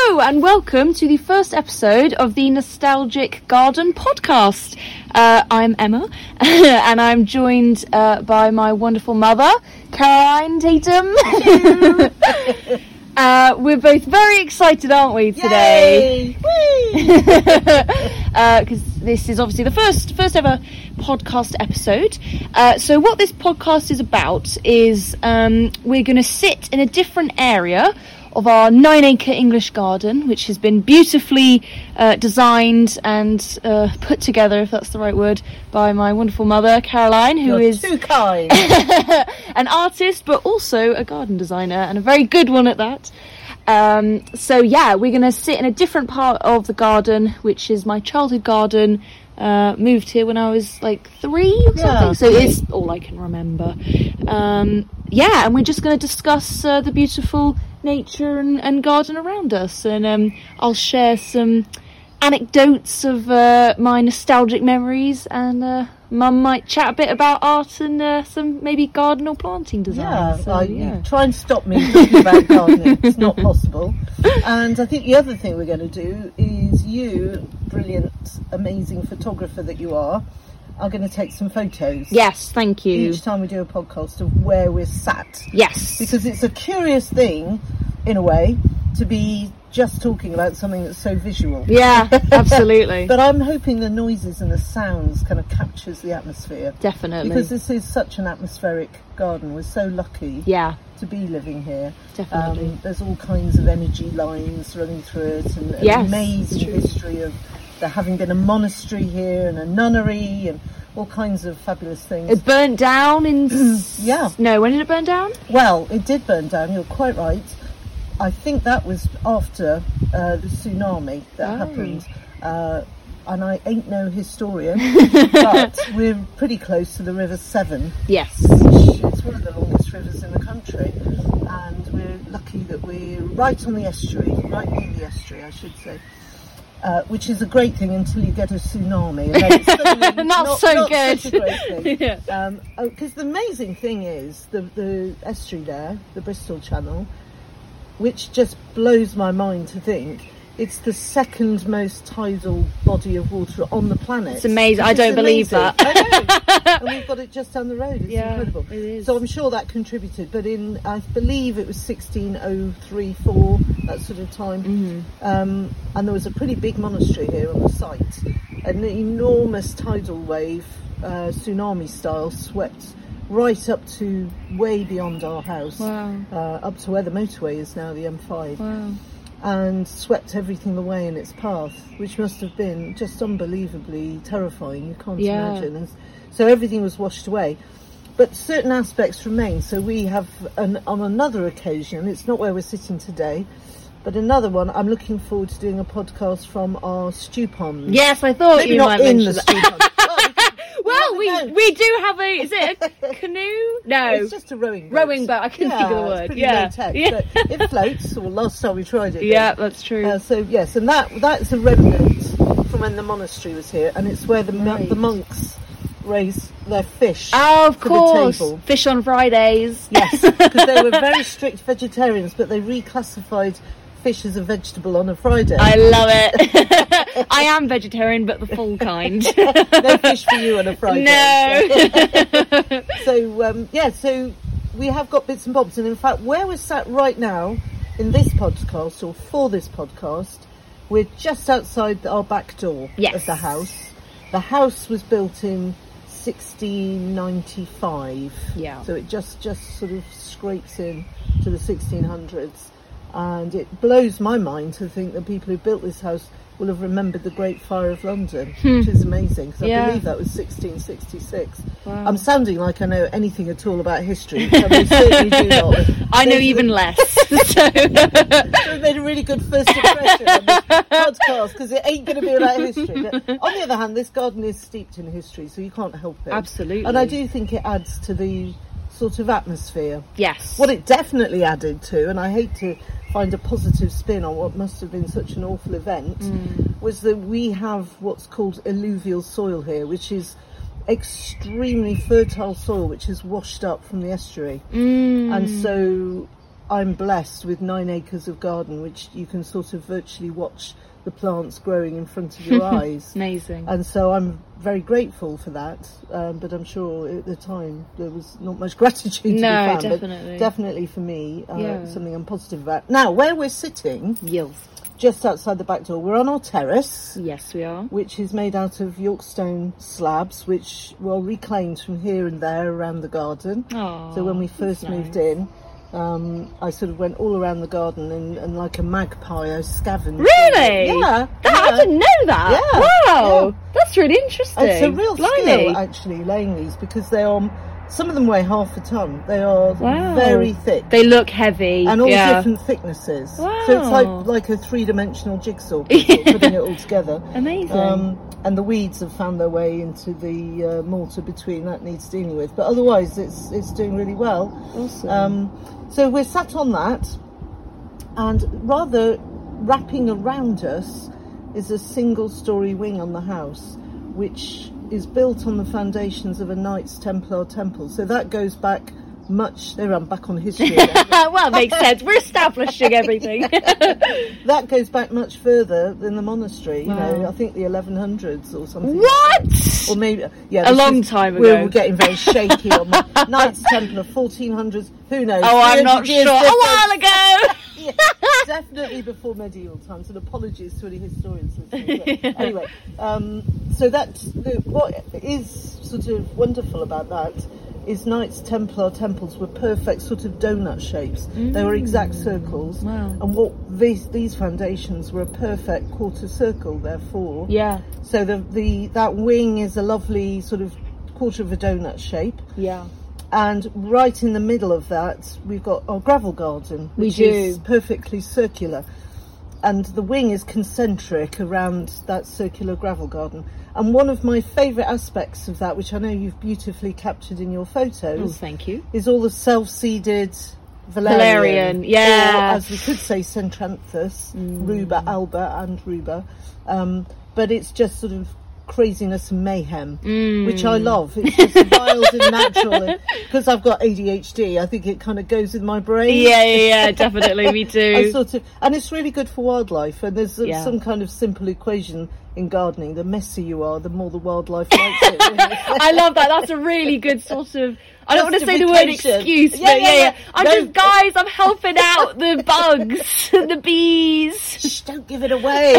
Hello and welcome to the first episode of the Nostalgic Garden podcast. I'm Emma and I'm joined by my wonderful mother, Caroline Tatum. We're both very excited, aren't we, today? Because this is obviously the first ever podcast episode. So what this podcast is about is we're going to sit in a different area of our 9-acre English garden, which has been beautifully designed and put together, if that's the right word, by my wonderful mother, Caroline, who is too kind. an artist, but also a garden designer, and a very good one at that. So yeah, we're going to sit in a different part of the garden, which is my childhood garden. Moved here when I was like 3 or something, so it's all I can remember. And we're just going to discuss the beautiful nature and garden around us, and I'll share some anecdotes of my nostalgic memories, and Mum might chat a bit about art and some maybe garden or planting design. You try and stop me talking about gardening. It's not possible. And I think the other thing we're going to do is you, brilliant, amazing photographer that you are going to take some photos. Yes, thank you. Each time we do a podcast of where we're sat. Yes. Because it's a curious thing, in a way, to be just talking about something that's so visual. Yeah, absolutely. But I'm hoping the noises and the sounds kind of captures the atmosphere. Definitely. Because this is such an atmospheric garden. We're so lucky to be living here. Definitely. There's all kinds of energy lines running through it, and an amazing history of there having been a monastery here and a nunnery and all kinds of fabulous things. It burnt down in... No, when did it burn down? Well, it did burn down, you're quite right. I think that was after the tsunami that happened. And I ain't no historian, but we're pretty close to the River Severn. Yes. Which is one of the longest rivers in the country. And we're lucky that we're right on the estuary, right near the estuary, I should say. Which is a great thing until you get a tsunami. And then it's suddenly not so good. Such a great thing. Because the amazing thing is the estuary there, the Bristol Channel, which just blows my mind to think it's the second most tidal body of water on the planet. It's amazing. I don't believe that. I know. And we've got it just down the road. It's incredible. It is. So I'm sure that contributed. But I believe it was 1603-4, that sort of time. Mm-hmm. And there was a pretty big monastery here on the site. An enormous tidal wave, tsunami style, swept right up to way beyond our house. Wow. Up to where the motorway is now, the M5. Wow. And swept everything away in its path, which must have been just unbelievably terrifying. You can't imagine. And so everything was washed away. But certain aspects remain. So we have, on another occasion, it's not where we're sitting today, but another one, I'm looking forward to doing a podcast from our stew pond. Yes, I thought Maybe you not might in mention the that. stew pond. Well, we do have is it a canoe? No. It's just a rowing boat. Rowing boat, I couldn't think of the word. It's pretty low tech, but it floats. Well, last time we tried it. Yeah, that's true. So yes, and that's a remnant from when the monastery was here, and it's where the monks raise their fish. Oh, of course. The table. Fish on Fridays. Yes, because they were very strict vegetarians, but they reclassified fish as a vegetable on a Friday. I love it. I am vegetarian, but the full kind. No fish for you on a Friday. No. So so we have got bits and bobs, and in fact, where we're sat right now in this podcast, or for this podcast, we're just outside our back door of the house. The house was built in 1695. Yeah. So it just sort of scrapes in to the 1600s. And it blows my mind to think that people who built this house will have remembered the Great Fire of London, which is amazing, because I believe that was 1666. Wow. I'm sounding like I know anything at all about history, but I certainly do not. I know even less. So we made a really good first impression on this podcast, because it ain't going to be about history. But on the other hand, this garden is steeped in history, so you can't help it. Absolutely. And I do think it adds to the sort of atmosphere. Yes. What it definitely added to, and I hate to find a positive spin on what must have been such an awful event, was that we have what's called alluvial soil here, which is extremely fertile soil which is washed up from the estuary. And so I'm blessed with 9 acres of garden, which you can sort of virtually watch the plants growing in front of your eyes. Amazing. And so I'm very grateful for that, but I'm sure at the time there was not much gratitude to be found. Definitely. But definitely for me, something I'm positive about. Now, where we're sitting, Yes. just outside the back door, we're on our terrace, Yes, we are. which is made out of York stone slabs, which were reclaimed from here and there around the garden. Oh, So when we first moved in, I sort of went all around the garden and like a magpie, I scavenged. Really? Yeah. I didn't know that. Yeah, Wow. yeah. That's really interesting. It's a real Blimey. skill, actually, laying these, because they are, some of them weigh half a ton. They are Wow. very thick. They look heavy. And all yeah. different thicknesses. Wow. So it's like a 3-dimensional jigsaw puzzle, putting it all together. Amazing. And the weeds have found their way into the mortar between. That needs dealing with. But otherwise, it's doing really well. Awesome. So we're sat on that, and rather wrapping around us is a single-storey wing on the house, which is built on the foundations of a Knights Templar temple. So that goes back much. There, I'm back on history again. Well, it makes sense. We're establishing everything. That goes back much further than the monastery. You Wow. know, I think the 1100s or something. What? Or maybe, yeah, A this long is- time We're ago. getting very shaky on the Knights Templar, 1400s. Who knows? Oh, I'm 300 not years sure. A difference. while ago. Yeah, definitely before medieval times, and apologies to any historians listening. But anyway, so what is sort of wonderful about that is Knights Templar temples were perfect sort of donut shapes. They were exact circles. Wow. And what these foundations were a perfect quarter circle, therefore. Yeah. So that wing is a lovely sort of quarter of a donut shape. Yeah. And right in the middle of that, we've got our gravel garden, We which is do. perfectly circular. And the wing is concentric around that circular gravel garden. And one of my favourite aspects of that, which I know you've beautifully captured in your Oh, photos, thank you. is all the self-seeded Valerian, yeah. Or, as we could say, Centranthus, Ruba, Alba and Ruba. But it's just sort of craziness and mayhem, which I love. It's just wild and natural. Because I've got ADHD, I think it kind of goes in my brain. Yeah, definitely. We do. I sort of, and it's really good for wildlife. And there's Yeah. some kind of simple equation in gardening: the messier you are, the more the wildlife likes it. You know? I love that. That's a really good sort of. I don't want to say the word Justification. excuse, Yeah, but yeah, yeah. I'm No. just, guys, I'm helping out the bugs, the bees. Shh, don't give it away.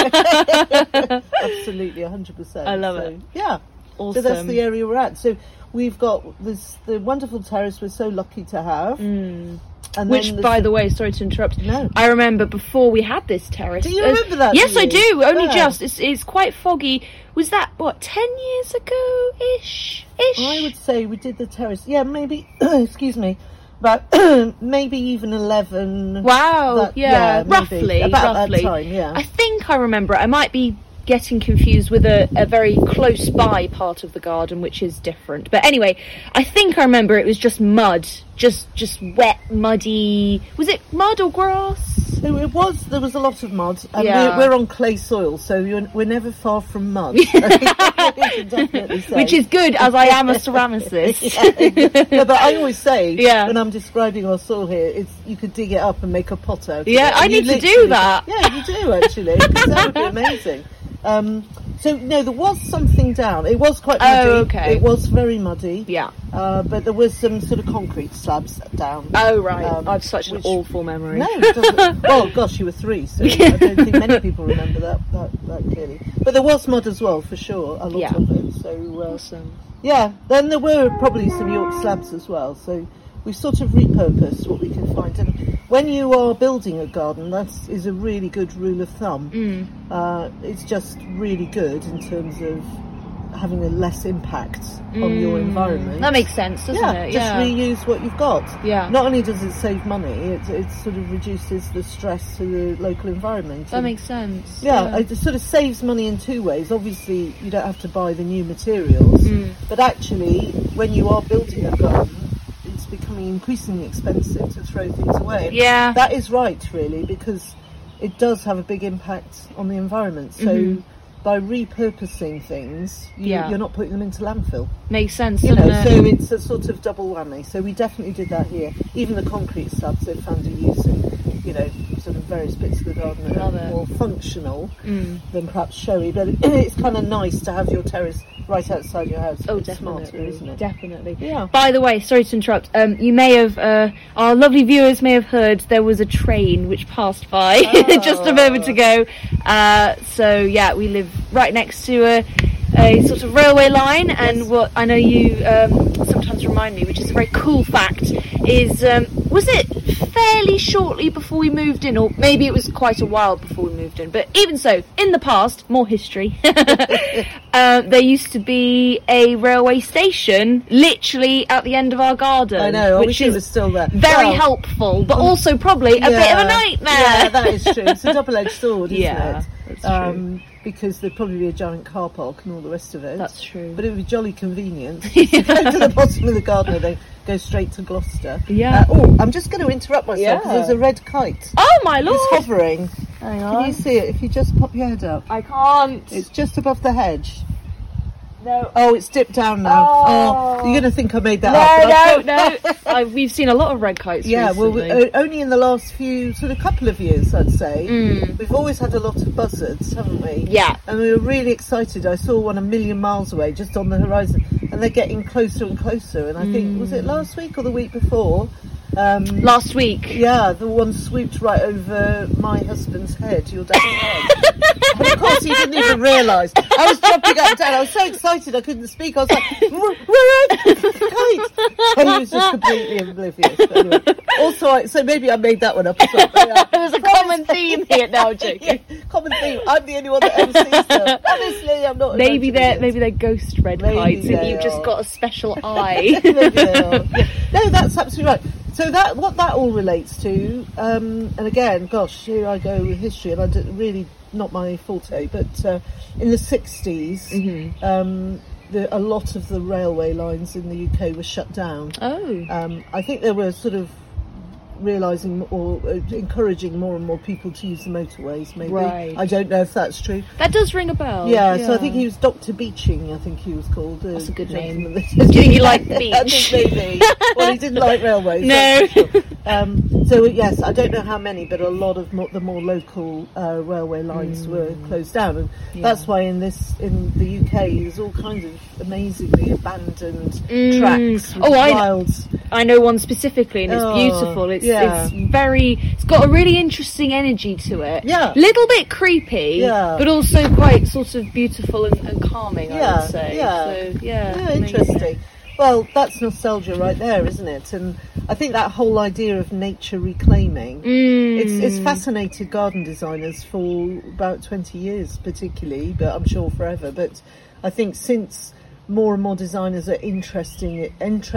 Absolutely, 100%. I love it. Yeah. Awesome. So that's the area we're at. So we've got the wonderful terrace we're so lucky to have. And Which, then by the way, sorry to interrupt. No. I remember before we had this terrace. Do you remember that, Yes, do I you? do. Only Yeah. just. It's quite foggy. Was that what 10 years ago ish? I would say we did the terrace. Yeah, maybe. Excuse me. But maybe even 11. Wow. That- yeah, maybe. roughly. About roughly. that time. Yeah. I think I remember it. I might be getting confused with a very close by part of the garden, which is different. But anyway, I think I remember it was just mud, just wet, muddy. Was it mud or grass? So it was. There was a lot of mud, and Yeah. we're on clay soil, so we're never far from mud. You can definitely say. Which is good, as I am a ceramicist. Yeah, but I always say, Yeah. when I'm describing our soil here, it's you could dig it up and make a pot out of Yeah, it. I And you need to do literally- that. Yeah, you do actually. 'Cause that would be amazing. So no, there was something down. It was quite muddy. Oh, okay. It was very muddy. Yeah. But there was some sort of concrete slabs down. Oh, right. Um, I've such an which- awful memory. No, it doesn't. Oh gosh, you were 3, so I don't think many people remember that clearly. But there was mud as well, for sure, a lot Yeah. of it. So Awesome. yeah, then there were probably some York slabs as well. So we sort of repurposed what we could find. And when you are building a garden, that is a really good rule of thumb. It's just really good in terms of having a less impact on your environment. That makes sense, doesn't Yeah, it? just reuse what you've got. Yeah. Not only does it save money, it sort of reduces the stress to the local environment. That And, makes sense. yeah, it sort of saves money in 2 ways. Obviously, you don't have to buy the new materials, but actually, when you are building a garden, it's becoming increasingly expensive to throw things away. Yeah. That is right, really, because it does have a big impact on the environment. So by repurposing things, you're not putting them into landfill. Makes sense, So doesn't it? it's a sort of double whammy. So we definitely did that here. Even the concrete slabs, they've found a use in, sort of various bits of the garden that are more functional than perhaps showy. But it's kind of nice to have your terrace right outside your house. Oh, it's definitely, smarter, isn't it? Definitely. Yeah. By the way, sorry to interrupt. You may have, our lovely viewers may have heard there was a train which passed by just a moment ago. So yeah, we live right next to a sort of railway line, and what I know you sometimes remind me, which is a very cool fact, is was it fairly shortly before we moved in, or maybe it was quite a while before we moved in, but even so, in the past, more history, there used to be a railway station literally at the end of our garden. I know, which it was still there. Very helpful, but also probably a bit of a nightmare. Yeah, that is true. It's a double-edged sword, isn't it? That's true. Because there'd probably be a giant car park and all the rest of it. That's true. But it would be jolly convenient. Just go to the bottom of the garden and then go straight to Gloucester. Yeah. I'm just going to interrupt myself because there's a red kite. Oh my lord! It's hovering. Hang Can on. you see it? If you just pop your head up. I can't. It's just above the hedge. No. Oh, it's dipped down now. Oh. You're going to think I made that up. No. We've seen a lot of red kites recently. Well, only in the last couple of years, I'd say. We've always had a lot of buzzards, haven't we? Yeah. And we were really excited. I saw one a million miles away, just on the horizon, and they're getting closer and closer. And I think, was it last week or the week before? Last week. Yeah, the one swooped right over my husband's head, your dad's head. And of course he didn't even realise. I was jumping up and down. I was so excited I couldn't speak. I was like, where are the kite? And he was just completely oblivious. But anyway. Also, so maybe I made that one up as well. There's a common theme here now, joking. Common theme. I'm the only one that ever sees them. Honestly, I'm not. Maybe they're ghost red kites, and you've just got a special eye. Maybe they are. Yeah. No, that's absolutely right. So what that all relates to, and again, gosh, here I go with history, and really not my forte, but in the 60s, a lot of the railway lines in the UK were shut down. Oh. I think they were sort of realising or encouraging more and more people to use the motorways, maybe. Right. I don't know if that's true. That does ring a bell. Yeah, so I think he was Dr. Beeching, I think he was called. That's a good name. Do you like beach? I think maybe. Well, he didn't like railways. No. So yes, I don't know how many, but a lot of the more local railway lines were closed down, and that's why in the UK there's all kinds of amazingly abandoned tracks. I know one specifically, and it's beautiful. It's got a really interesting energy to it. Yeah. Little bit creepy, yeah, but also quite sort of beautiful and calming, I would say. Yeah. So, yeah, interesting. Well, that's nostalgia right there, isn't it? And I think that whole idea of nature reclaiming, it's fascinated garden designers for about 20 years particularly, but I'm sure forever. But I think since more and more designers are interested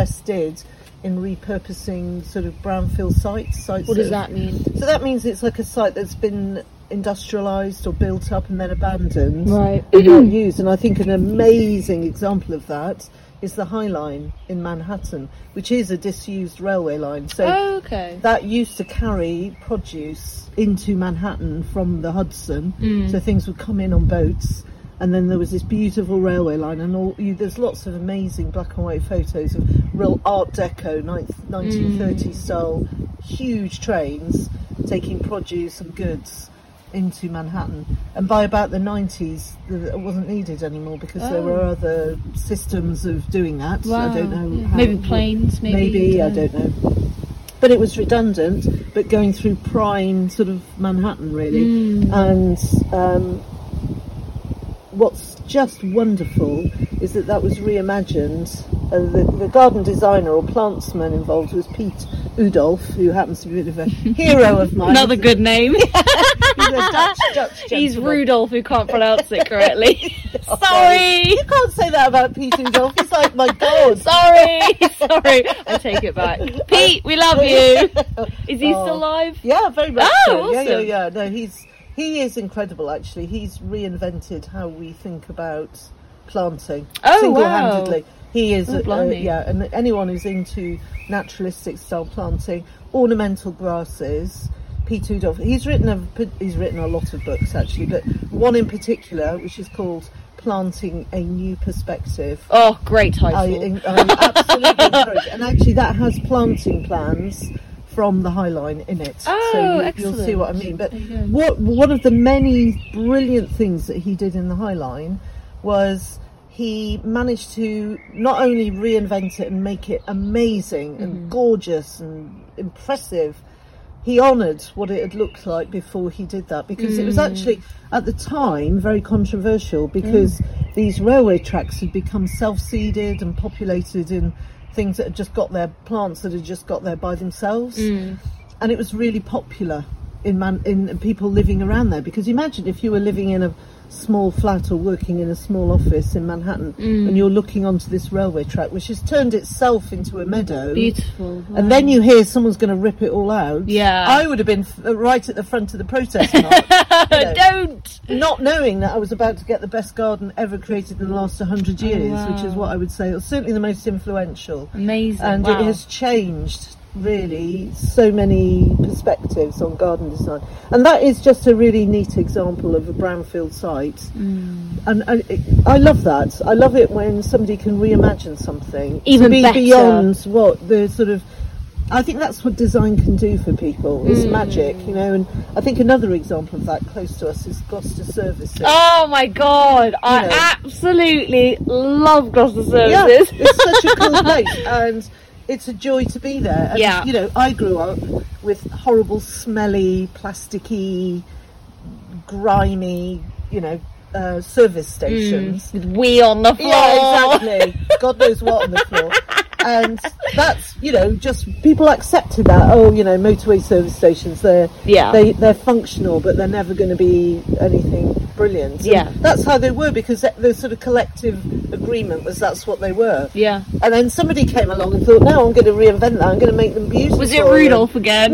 in repurposing sort of brownfield sites. What does that mean? So that means it's like a site that's been industrialised or built up and then abandoned, right, and not used. And I think an amazing example of that is the High Line in Manhattan, which is a disused railway line. So that used to carry produce into Manhattan from the Hudson, so things would come in on boats. And then there was this beautiful railway line, and there's lots of amazing black and white photos of real Art Deco, 1930s style, huge trains taking produce and goods into Manhattan. And by about the 90s, it wasn't needed anymore because there were other systems of doing that. Wow. I don't know. Yeah. Maybe planes, maybe. I don't know. But it was redundant, but going through prime sort of Manhattan, really. And what's just wonderful is that was reimagined. The garden designer or plantsman involved was Pete Udolph, who happens to be a bit of a hero of mine. Another good name. He's a Dutch gentleman. He's Rudolph, who can't pronounce it correctly. Sorry! You can't say that about Pete Udolph. He's like, my God. Sorry! I take it back. Pete, we love you. Is he still alive? Yeah, very much so. Awesome. Yeah. No, he is incredible, actually. He's reinvented how we think about planting single-handedly. Wow. He is, and anyone who's into naturalistic style planting, ornamental grasses, Peter Udolph. He's written a lot of books actually, but one in particular, which is called Planting a New Perspective. Oh, great title. I absolutely encourage it. And actually that has planting plans from the High Line in it. Oh, so excellent. You'll see what I mean. But one of the many brilliant things that he did in the High Line was he managed to not only reinvent it and make it amazing and gorgeous and impressive, he honoured what it had looked like before he did that, because it was actually at the time very controversial, because these railway tracks had become self-seeded and populated in things that had just got there, plants that had just got there by themselves, and it was really popular in people living around there. Because imagine if you were living in a small flat or working in a small office in Manhattan, and you're looking onto this railway track which has turned itself into a meadow. Beautiful. Wow. And then you hear someone's going to rip it all out. Yeah. I would have been right at the front of the protest march. Don't! Not knowing that I was about to get the best garden ever created in the last 100 years, which is what I would say, or certainly the most influential. Amazing. And it has changed really so many perspectives on garden design, and that is just a really neat example of a brownfield site. And I love that. I love it when somebody can reimagine something Even to be better. beyond what the sort of, I think that's what design can do for people. It's magic, you know. And I think another example of that close to us is Gloucester Services. Oh my god, I absolutely love Gloucester Services. Yeah, it's such a cool place, and it's a joy to be there. And, Yeah. you know, I grew up with horrible, smelly, plasticky, grimy, you know, service stations. With wee on the floor. Yeah, exactly. God knows what on the floor. And that's, you know, just people accepted that. Oh, you know, motorway service stations, they're functional, but they're never going to be anything brilliant. Yeah. And that's how they were, because the sort of collective agreement was that's what they were. Yeah. And then somebody came along and thought, no, I'm going to reinvent that. I'm going to make them beautiful. Was it Rudolph again?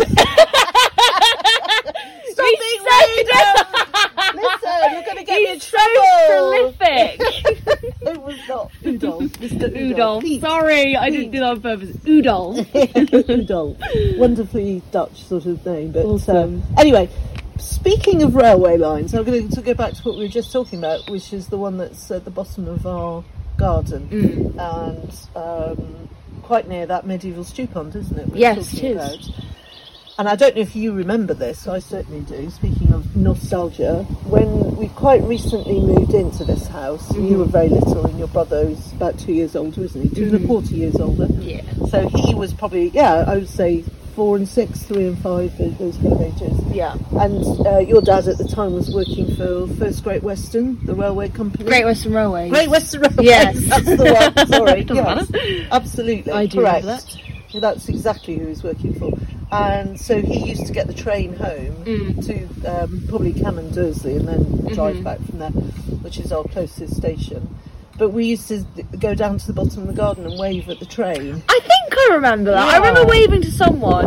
Stop being Rudolph! Listen, you're going to get me in trouble. Prolific. It was not Udolph. Mr. Udolph. Pete. Sorry, I didn't do that on purpose. Udolph. Udolph. Wonderfully Dutch sort of name. But Awesome. Anyway, speaking of railway lines, I'm going to go back to what we were just talking about, which is the one that's at the bottom of our garden, and quite near that medieval stew pond, isn't it? Yes, it is. And I don't know if you remember this, I certainly do, speaking of nostalgia, when we quite recently moved into this house, you were very little and your brother was about 2 years older, isn't he? 2 and a quarter years older. Yeah. So he was probably, I would say 4 and 6, 3 and 5, those kind of ages. Yeah. And your dad at the time was working for First Great Western, the railway company. Great Western Railway. Great Western Railway. Yes. That's the one, sorry. Doesn't Yes. Absolutely. I do correct. remember that. That's exactly who he was working for. And so he used to get the train home to probably Cannon Dursley and then drive back from there, which is our closest station. But we used to go down to the bottom of the garden and wave at the train. I think I remember that. I remember waving to someone.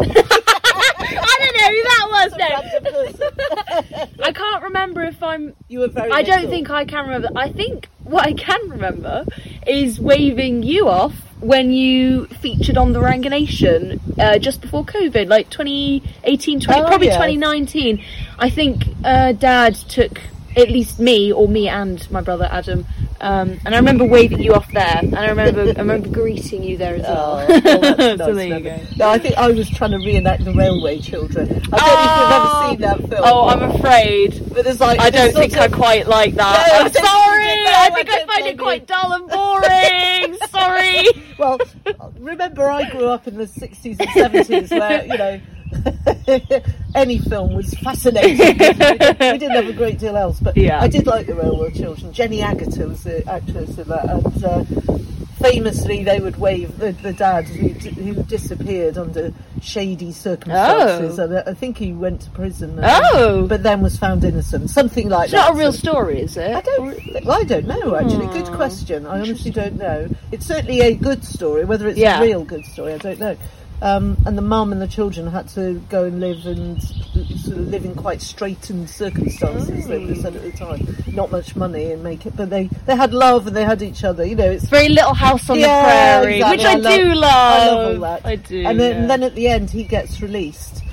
I don't know who that was. No. I can't remember if I'm... You were very I don't little. think I can remember. I think what I can remember is waving you off when you featured on the Ranganation just before COVID, like 2018, probably 2019. I think Dad took at least me, or me and my brother Adam, and I remember waving you off there, and I remember greeting you there as well. Well, that's So nice there you memory. go. No, I think I was trying to reenact the Railway Children. I don't know if you've ever seen that film. Oh, I'm afraid. But there's like, I don't there's think I sort of- quite like that. No, I I'm don't sorry. think you do. No, I think I I don't find blame it quite you. dull and boring. Sorry. Well, remember I grew up in the 60s and 70s where, you know, any film was fascinating. We didn't have a great deal else, but Yeah. I did like the Railway Children. Jenny Agutter was the actress of that, and famously they would wave the dad who disappeared under shady circumstances, and I think he went to prison, but then was found innocent, something like It's that. not a real story, is it? I don't know, actually. Good question. I honestly don't know. It's certainly a good story. Whether it's a real good story, I don't know. And the mum and the children had to go and live in quite straitened circumstances, they would have said at the time. Not much money and make it, but they had love and they had each other. You know, it's Very Little House on the Prairie, exactly. which I do love. I love all that. I do. And then at the end, he gets released.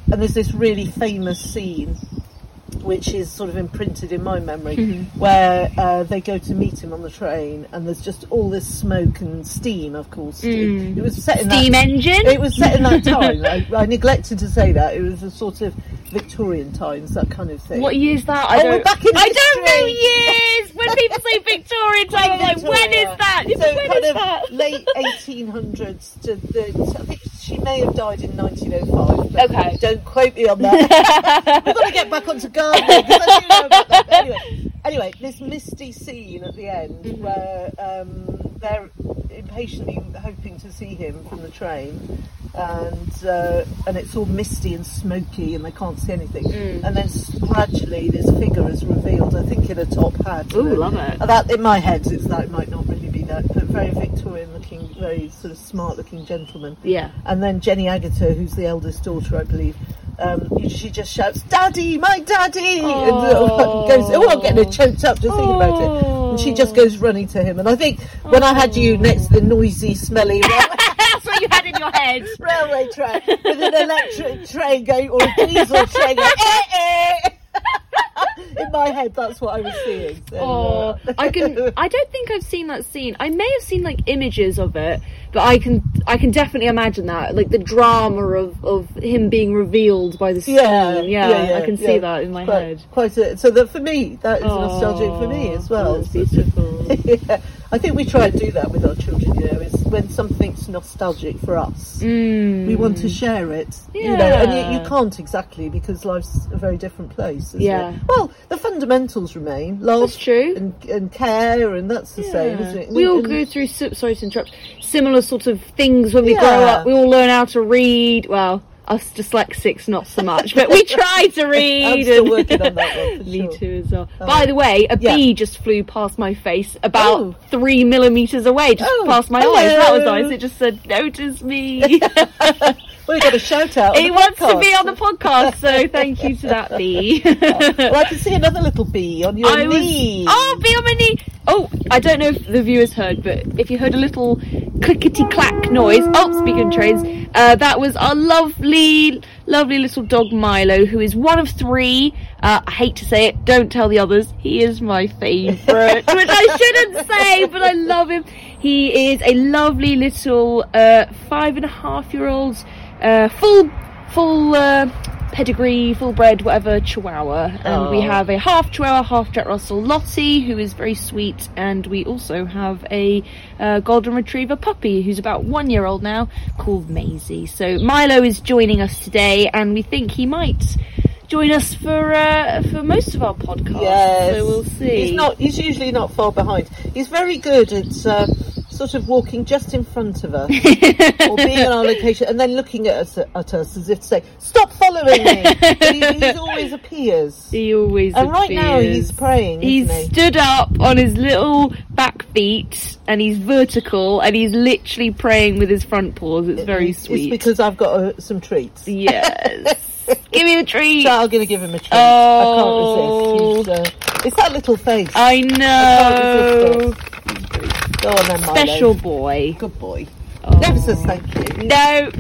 And there's this really famous scene which is sort of imprinted in my memory, where they go to meet him on the train, and there's just all this smoke and steam, of course. It was set in Steam engine? It was set in that time. I neglected to say that. It was a sort of Victorian times, that kind of thing. What year's that? We're back in I don't know history. years! When people say Victorian time, I'm like, when is that? So When kind is of that? late 1800s I think she may have died in 1905. But Okay. don't quote me on that. We've got to get back onto gardening, because I do know about that. But anyway, this misty scene at the end where they're impatiently hoping to see him from the train, and it's all misty and smoky and they can't see anything, and then gradually this figure is revealed, I think in a top hat. Ooh, love it. That in my head it's that, it might not really be that, but very Victorian looking, very sort of smart looking gentleman. Yeah. And then Jenny Agutter, who's the eldest daughter, I believe, she just shouts, "Daddy, my daddy!" and goes, "Oh, I'm getting choked up just thinking about it." And she just goes running to him. And I think when I had you next to the noisy, smelly That's what you had in your head. railway track with an electric train going, or a diesel train going, in my head, that's what I was seeing. So, I don't think I've seen that scene. I may have seen like images of it, but I can definitely imagine that, like the drama of him being revealed by the scene. I can see that in my head. So that for me, that is nostalgic for me as well. That's beautiful. Yeah, I think we try and do that with our children. You know, is when something's nostalgic for us, we want to share it. You know, and you can't exactly, because life's a very different place. Isn't it? Well, the fundamentals remain. Love, that's true, and care, and that's the same, isn't it? We all go through. Sorry to interrupt. Similar sort of things when we grow up. We all learn how to read. Well, us dyslexics not so much, but we try to read. I'm still working on that one, for Me sure. too as well. By the way, a bee just flew past my face about 3 millimeters away, just past my eyes. That was nice. It just said, "Notice me." Well, you got a shout out. It wants to be on the podcast, so thank you to that bee. Well, I can see another little bee on your knee. Bee on my knee. Oh, I don't know if the viewers heard, but if you heard a little clickety clack noise. Oh, speaking of trains, that was our lovely little dog Milo, who is one of 3. I hate to say it, don't tell the others. He is my favourite, which I shouldn't say, but I love him. He is a lovely little 5.5-year-old. Full pedigree, full bred, whatever, Chihuahua, and we have a half Chihuahua, half Jack Russell Lottie, who is very sweet, and we also have a Golden Retriever puppy who's about 1 year old now, called Maisie. So Milo is joining us today, and we think he might join us for most of our podcasts. Yes. So we'll see. He's usually not far behind. He's very good at sort of walking just in front of us, or being on our location, and then looking at us as if to say, "Stop following me." But he always appears. He always and appears. right now he's praying. He's stood up on his little back feet, and he's vertical, and he's literally praying with his front paws. It's very sweet. It's because I've got some treats. Yes. Give me the treat. So I'm going to give him a treat. Oh. I can't resist. It's that little face. I know. Go on then, Milo. Special boy. Good boy. Oh. Never says thank you. No.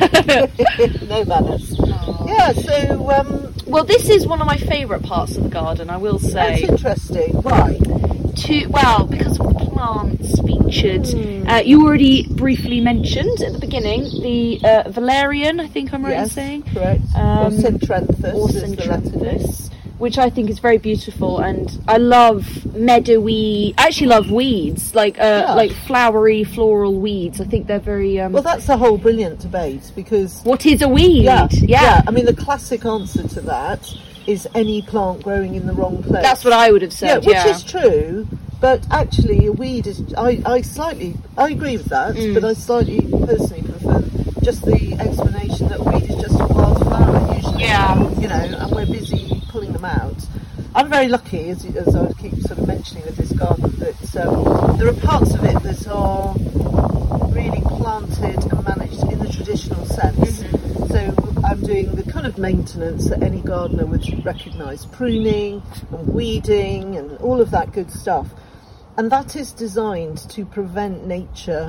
No manners. Oh. Yeah, so... well, this is one of my favourite parts of the garden, I will say. That's interesting. Why? Because of the plants featured. You already briefly mentioned at the beginning the valerian, I think I'm right in saying. Correct. Or Centranthus, which I think is very beautiful, and I love meadowy. I actually love weeds, like flowery floral weeds. I think they're very. Well, that's a whole brilliant debate, because what is a weed? Yeah. I mean, the classic answer to that is any plant growing in the wrong place. That's what I would have said. Which is true. But actually, a weed is. I agree with that, but I slightly personally prefer just the explanation that a weed is just a wildflower usually. Yeah. You know, and we're busy pulling them out. I'm very lucky, as I would keep sort of mentioning with this garden, that there are parts of it that are really planted and managed in the traditional sense. So I'm doing the kind of maintenance that any gardener would recognise: pruning and weeding and all of that good stuff. And that is designed to prevent nature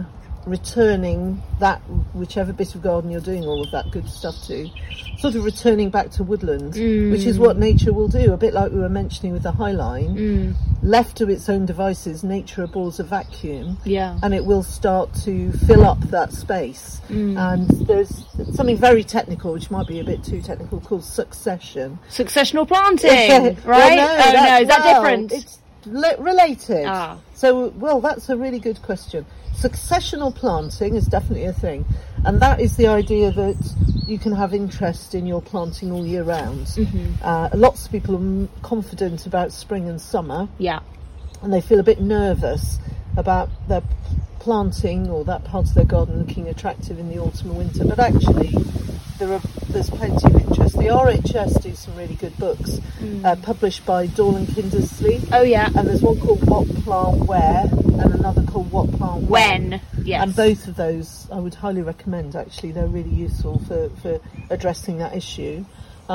returning that, whichever bit of garden you're doing all of that good stuff to, sort of returning back to woodland, which is what nature will do, a bit like we were mentioning with the High Line. Left to its own devices, nature abhors a vacuum, and it will start to fill up that space. And there's something very technical, which might be a bit too technical, called successional planting, right? No, is that different? It's related. So, well, that's a really good question. Successional planting is definitely a thing, and that is the idea that you can have interest in your planting all year round. Lots of people are confident about spring and summer, and they feel a bit nervous about their planting or that part of their garden looking attractive in the autumn and winter, but actually there's plenty of interest. The RHS do some really good books published by Dall and Kindersley. And there's one called What Plant Where and another called What Plant When. And both of those I would highly recommend, actually. They're really useful for addressing that issue.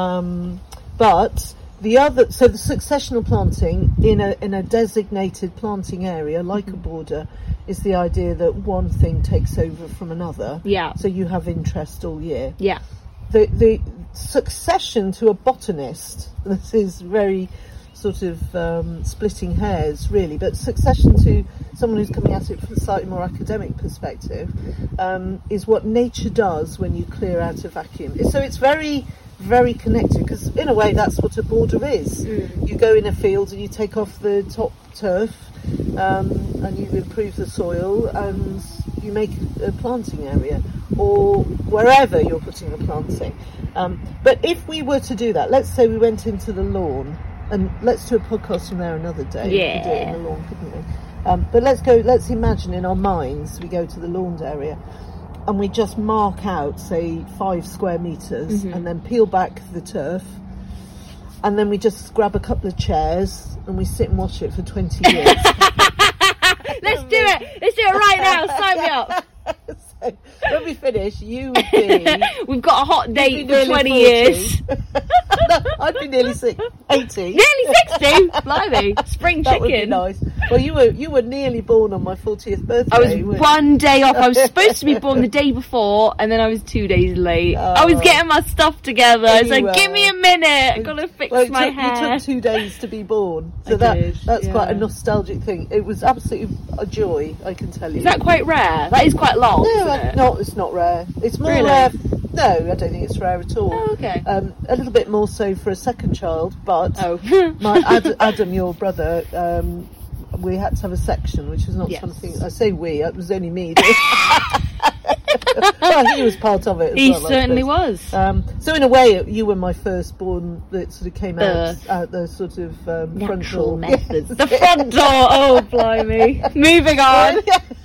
But the successional planting in a designated planting area, like a border, is the idea that one thing takes over from another. So you have interest all year. The succession to a botanist, this is very sort of splitting hairs, really, but succession to someone who's coming at it from a slightly more academic perspective is what nature does when you clear out a vacuum. So it's very, very connected, because in a way that's what a border is. You go in a field and you take off the top turf and you improve the soil and you make a planting area, or wherever you're putting the planting. But if we were to do that, let's say we went into the lawn, and let's do a podcast from there another day. We could do it in the lawn, couldn't we? But let's imagine in our minds we go to the lawned area and we just mark out, say, 5 square metres, and then peel back the turf, and then we just grab a couple of chairs and we sit and watch it for 20 years. Let's do it right now. Sign me up. So when we finish, you would be... We've got a hot date for 20 years. No, I'd be nearly 80. Nearly 60? Blimey. Spring That chicken. would be nice. Well, you were nearly born on my 40th birthday. I was one day off. I was supposed to be born the day before, and then I was 2 days late. I was getting my stuff together. I was like, give me a minute. I've got to fix my hair. You took 2 days to be born. So that's quite a nostalgic thing. It was absolutely a joy, I can tell you. Is that quite rare? That is quite long, isn't it? No, it's not rare. It's more rare. No, I don't think it's rare at all. Oh, okay. A little bit more so for a second child, but my Adam, your brother, we had to have a section, which was not something. I say we, it was only me. Well, he was part of it as well. He certainly was. So in a way, you were my firstborn that sort of came out the sort of front natural door. methods. The front door. Oh, blimey. Moving on.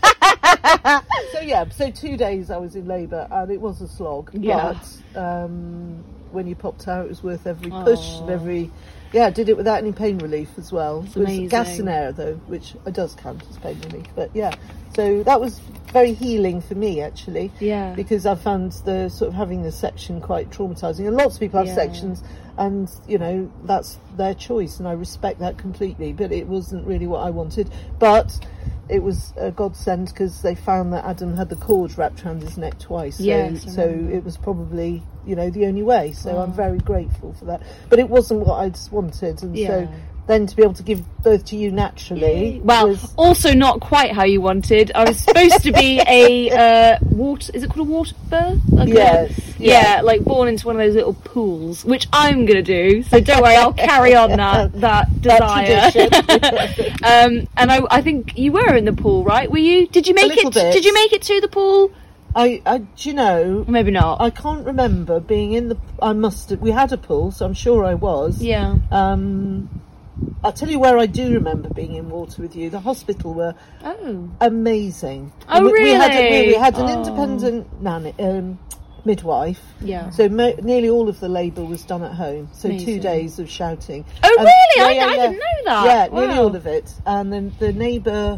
So 2 days I was in labour and it was a slog. But when you popped out, it was worth every push and every. Yeah, I did it without any pain relief as well. It was gas and air though, which does count as pain relief. But yeah, so that was very healing for me actually. Yeah. Because I found the sort of having the section quite traumatising. And lots of people have sections, and you know that's their choice, and I respect that completely. But it wasn't really what I wanted. But it was a godsend because they found that Adam had the cord wrapped around his neck twice. So it was probably, you know, the only way. So I'm very grateful for that. But it wasn't what I'd wanted, and so then to be able to give birth to you naturally. Well, also not quite how you wanted. I was supposed to be a water. Is it called a water birth? Yes. Yeah, like born into one of those little pools, which I'm gonna do. So don't worry, I'll carry on that desire. And I think you were in the pool, right? Were you? Did you make it? Did you make it to the pool? Do you know? Maybe not. I can't remember being in the. I must have. We had a pool, so I'm sure I was. Yeah. I'll tell you where I do remember being in water with you. The hospital were amazing. Oh, really? We had an independent nanny, midwife. Yeah. So nearly all of the labour was done at home. So amazing. 2 days of shouting. Oh, really? I didn't know that. Yeah, nearly all of it. And then the neighbour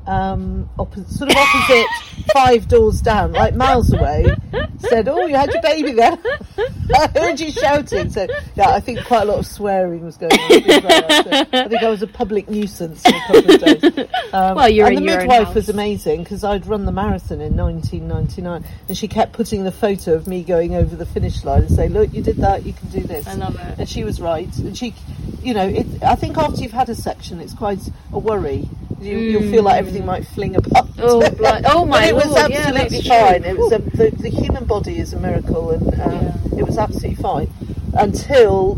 sort of opposite 5 doors down, like miles away, said, "Oh, you had your baby then?" I heard you shouting. So yeah, I think quite a lot of swearing was going on as well. So I think I was a public nuisance for a couple of days. Well, you're and in the your own midwife house. was amazing because I'd run the marathon in 1999, and she kept putting the photo of me going over the finish line and saying, "Look, you did that. You can do this." I love it. And she was right. And she, you know, I think after you've had a section, it's quite a worry. You'll feel like everything might fling apart. Oh, oh my But it was Lord, yeah, absolutely that's fine. true. It was the human body is a miracle, and it was absolutely fine until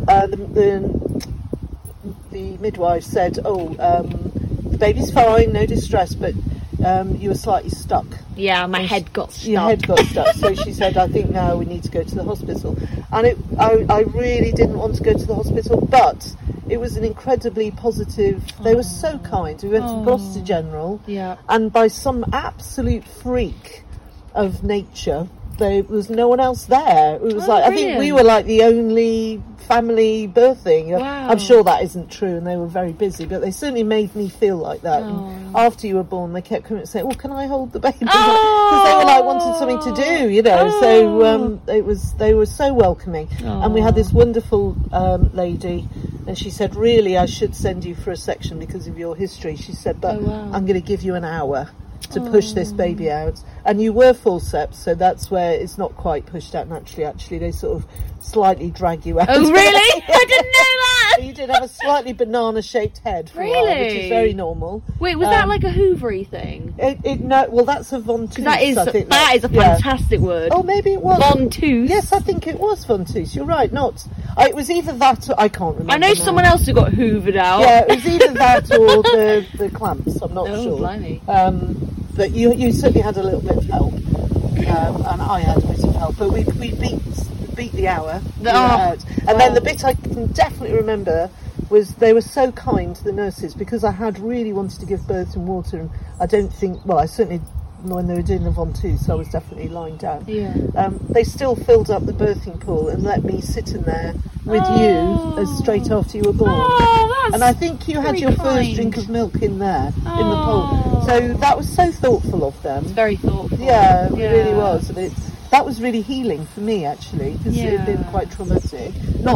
the midwife said, "Oh, the baby's fine, no distress, but you were slightly stuck." Yeah, my head got stuck. Your head got stuck. So she said, "I think now we need to go to the hospital." And I really didn't want to go to the hospital, but it was an incredibly positive. They were so kind. We went to Gloucester General, Yeah. and by some absolute freak of nature, there was no one else there. It was I think we brilliant. were like the only family birthing. Wow. I'm sure that isn't true, and they were very busy, but they certainly made me feel like that. And after you were born, they kept coming and saying, "Oh, can I hold the baby?" Because they were like wanted something to do, you know. So they were so welcoming, and we had this wonderful lady, and she said, "Really, I should send you for a section because of your history." She said, "But I'm going to give you an hour to push this baby out." And you were forceps, so that's where it's not quite pushed out naturally. Actually, they sort of slightly drag you out. Oh, really? I didn't know that! You did have a slightly banana-shaped head for a while, which is very normal. Wait, was that like a Hoovery thing? Well, that's a ventouse. That is I think a fantastic word. Oh, maybe it was Ventouse. Yes, I think it was ventouse. You're right. It was either that or I can't remember. I know now. someone else who got hoovered out. Yeah, it was either that or the clamps. I'm not sure. Blimey. But you certainly had a little bit of help, and I had a bit of help. But we beat the hour. Out. And then the bit I can definitely remember was they were so kind to the nurses because I had really wanted to give birth in water, and I certainly when they were doing the ventouse, I was definitely lying down. Yeah. They still filled up the birthing pool and let me sit in there with you as straight after you were born. Oh, that's and I think you had your first drink of milk in there, in the pool. So that was so thoughtful of them. It's very thoughtful. Yeah, it really was. And that was really healing for me, actually, because it had been quite traumatic.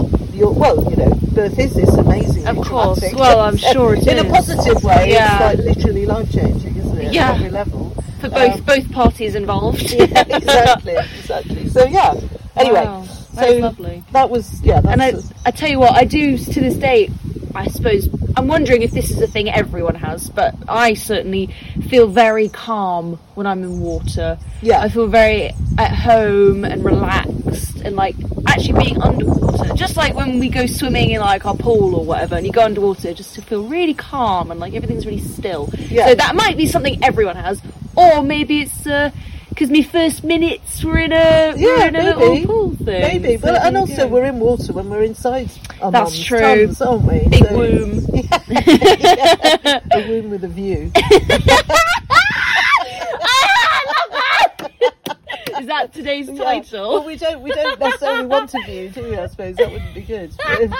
Birth is this amazing. Of traumatic. course. Well, I'm sure it is. In a positive way, Yeah. it's like literally life-changing, isn't it? Yeah. At every level. For both parties involved. Yeah, exactly. So, yeah. Anyway, Wow, that's lovely. That was, that's And I tell you what, I do to this day, I suppose, I'm wondering if this is a thing everyone has, but I certainly feel very calm when I'm in water. Yeah. I feel very at home and relaxed and like actually being underwater. Just like when we go swimming in like our pool or whatever and you go underwater just to feel really calm and like everything's really still. Yeah. So that might be something everyone has. Or maybe it's because my first minutes were in a little pool thing. Maybe, So and there you also go. we're in water when we're inside our That's mums' true. tums, aren't we? Big womb. A womb with a view. Is that today's Yeah. title? Well, we don't necessarily want a view, do we? I suppose that wouldn't be good.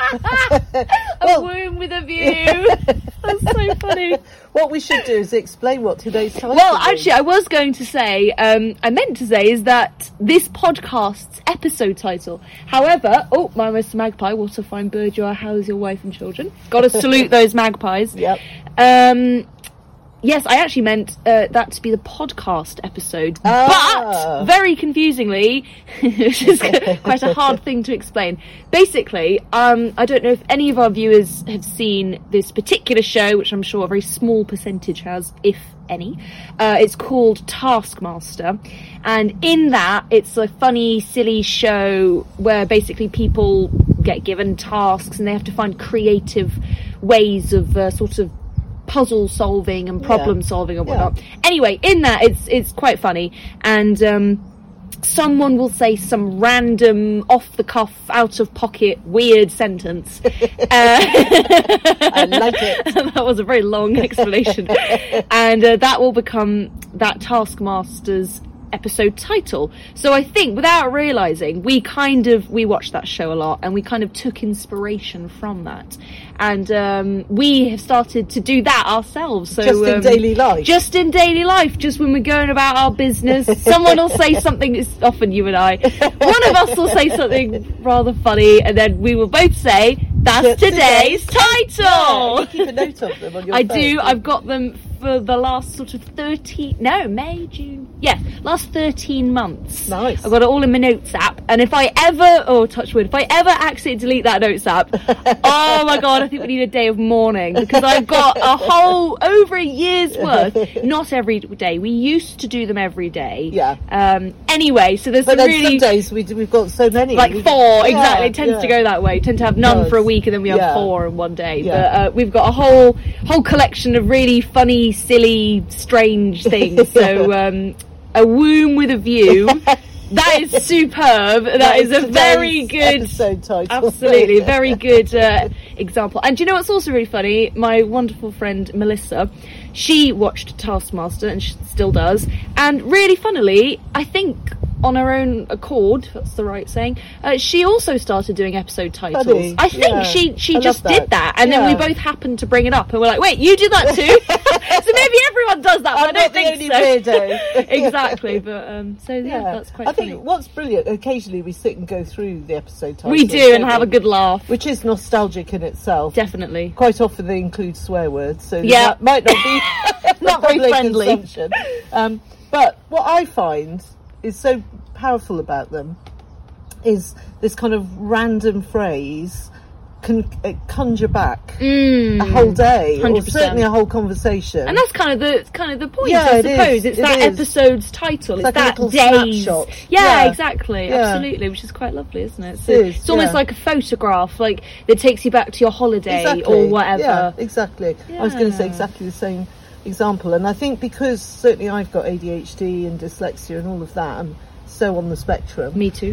A womb with a view. That's so funny. What we should do is explain what today's title Well, is. actually, I was going to say, I meant to say, is that this podcast's episode title. However, my Mr. Magpie, what a fine bird you are, how's your wife and children? Got to salute those magpies. Yep. Yes, I actually meant that to be the podcast episode, Ah. but very confusingly, which is quite a hard thing to explain. Basically, I don't know if any of our viewers have seen this particular show, which I'm sure a very small percentage has, if any. It's called Taskmaster, and in that, it's a funny, silly show where basically people get given tasks and they have to find creative ways of sort of puzzle solving and problem solving and whatnot. Anyway, in that it's quite funny, and someone will say some random off the cuff, out of pocket, weird sentence. I like it. That was a very long explanation, and that will become that Taskmaster's episode title. So I think without realizing, we watched that show a lot and we kind of took inspiration from that, and we have started to do that ourselves. So just in daily life. Just in daily life, just when we're going about our business, someone will say something. It's often you and I. One of us will say something rather funny, and then we will both say, "That's today's title." Yeah, you keep a note of them on your phone. do. I've got them for the last sort of May, June. Yes, last 13 months. Nice. I've got it all in my notes app, and if I ever, touch wood, if I ever accidentally delete that notes app, oh my god, I think we need a day of mourning, because I've got over a year's worth. Not every day. We used to do them every day. Yeah. Anyway, so there's some really days we've got so many. Like 4, exactly. It tends to go that way. Tend to have none for a week, and then we have 4 in one day. Yeah. But we've got a whole collection of really funny, silly, strange things. So a womb with a view. That is superb. That is a very good episode title. Absolutely, very good example. And do you know what's also really funny? My wonderful friend Melissa, she watched Taskmaster, and she still does. And really funnily, I think on her own accord, if that's the right saying, she also started doing episode titles. Funny. I think she just did that, and then we both happened to bring it up, and we're like, wait, you did that too? So maybe everyone does that, but I don't think so. Weirdo. Exactly, but that's quite funny. I think what's brilliant, occasionally we sit and go through the episode titles. We do, and have a good laugh. Which is nostalgic in itself. Definitely. Quite often they include swear words, so that might not be not very friendly. But what I find is so powerful about them is this kind of random phrase can conjure back a whole day, 100%. or certainly a whole conversation. And that's kind of the point, I suppose. It's that episode's title. It's like that a little day's snapshot. Yeah, exactly. Yeah. Absolutely, which is quite lovely, isn't it? So It's almost like a photograph, like that takes you back to your holiday or whatever. Yeah, exactly. I was going to say exactly the same example, and I think because certainly I've got ADHD and dyslexia and all of that, I'm so on the spectrum. Me too.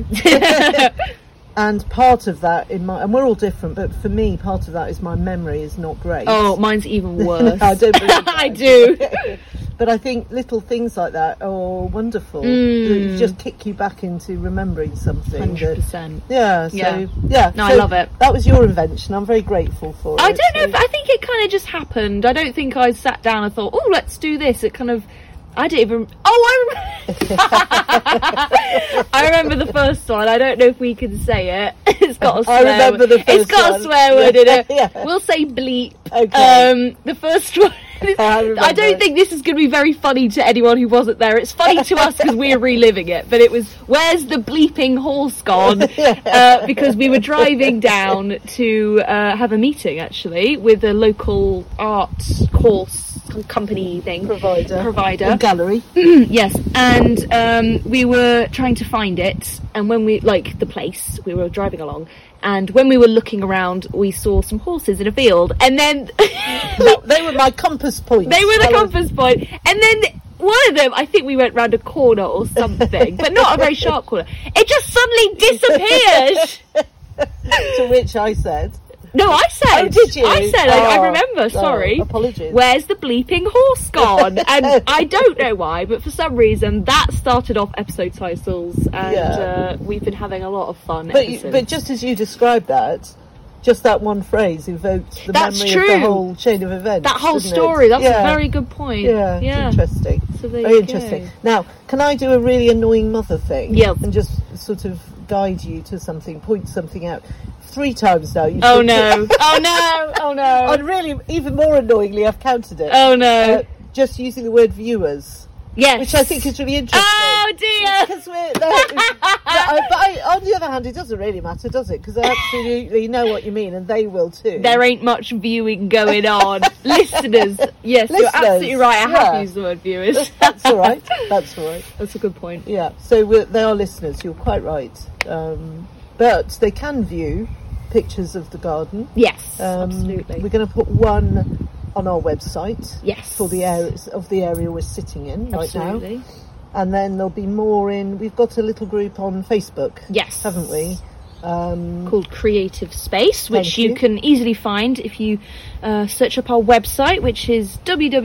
And part of that and we're all different, but for me, part of that is my memory is not great. Oh, mine's even worse. I don't believe that. I do. But I think little things like that are wonderful. They just kick you back into remembering something. 100%. No, I love it. That was your invention. I'm very grateful for it. I don't know if I think it kind of just happened. I don't think I sat down and thought, oh, let's do this. It kind of, I didn't even. I remember the first one. I don't know if we can say it. It's got a swear. I remember the first one. It's got a swear word in it. Yeah. We'll say bleep. Okay. The first one. I don't think this is going to be very funny to anyone who wasn't there. It's funny to us because we're reliving it. But it was, where's the bleeping horse gone? Because we were driving down to have a meeting actually with a local art course company thing provider and gallery. Yes, and we were trying to find it, and when we the place we were driving along, and when we were looking around we saw some horses in a field, and then they were my compass point. They were the compass point, and then one of them, I think we went round a corner or something, but not a very sharp corner, it just suddenly disappeared. To which I said, no, I said. Oh, did you? I said. I remember. Sorry. Apologies. Where's the bleeping horse gone? And I don't know why, but for some reason that started off episode titles, and we've been having a lot of fun. But just as you described that, just that one phrase evoked the memory of the whole chain of events. That whole story. That's a very good point. Yeah. Interesting. So very interesting. Now, can I do a really annoying mother thing? Yeah. And just sort of guide you to something, point something out. 3 times now. Oh no! Oh no! Oh no! And really, even more annoyingly, I've counted it. Oh no! Just using the word viewers. Yes. Which I think is really interesting. Oh dear! Because but on the other hand, it doesn't really matter, does it? Because I absolutely know what you mean, and they will too. There ain't much viewing going on. Listeners, yes, you're absolutely right. I have used the word viewers. That's all right. That's all right. That's a good point. Yeah. So they are listeners. You're quite right. But they can view pictures of the garden. Yes, absolutely. We're going to put one on our website. Yes. For the area we're sitting in right absolutely. now. And then there'll be more we've got a little group on Facebook. Yes. Haven't we? Called Creative Space, which you can easily find if you search up our website, which is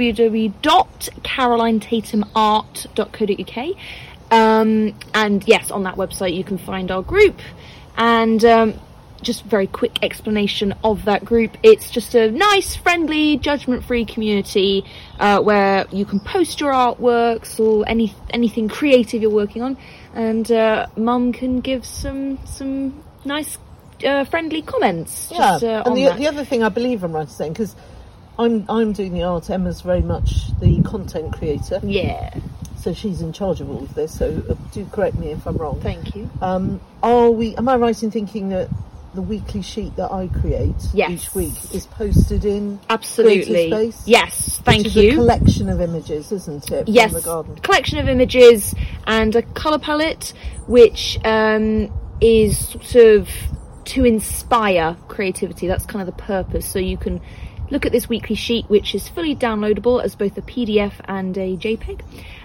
www.carolinetatumart.co.uk. And yes, on that website you can find our group, and just very quick explanation of that group. It's just a nice, friendly, judgment-free community where you can post your artworks or anything creative you're working on, and Mum can give some nice, friendly comments. Yeah, just, and on that. the other thing I believe I'm right in saying, because I'm doing the art, Emma's very much the content creator. Yeah. So she's in charge of all of this, so do correct me if I'm wrong. Thank you. Am I right in thinking that the weekly sheet that I create each week is posted in Absolutely. Creative Space? Yes, thank which you. is a collection of images, isn't it? Yes, From the garden. collection of images and a colour palette, which is sort of to inspire creativity. That's kind of the purpose. So you can look at this weekly sheet, which is fully downloadable as both a PDF and a JPEG.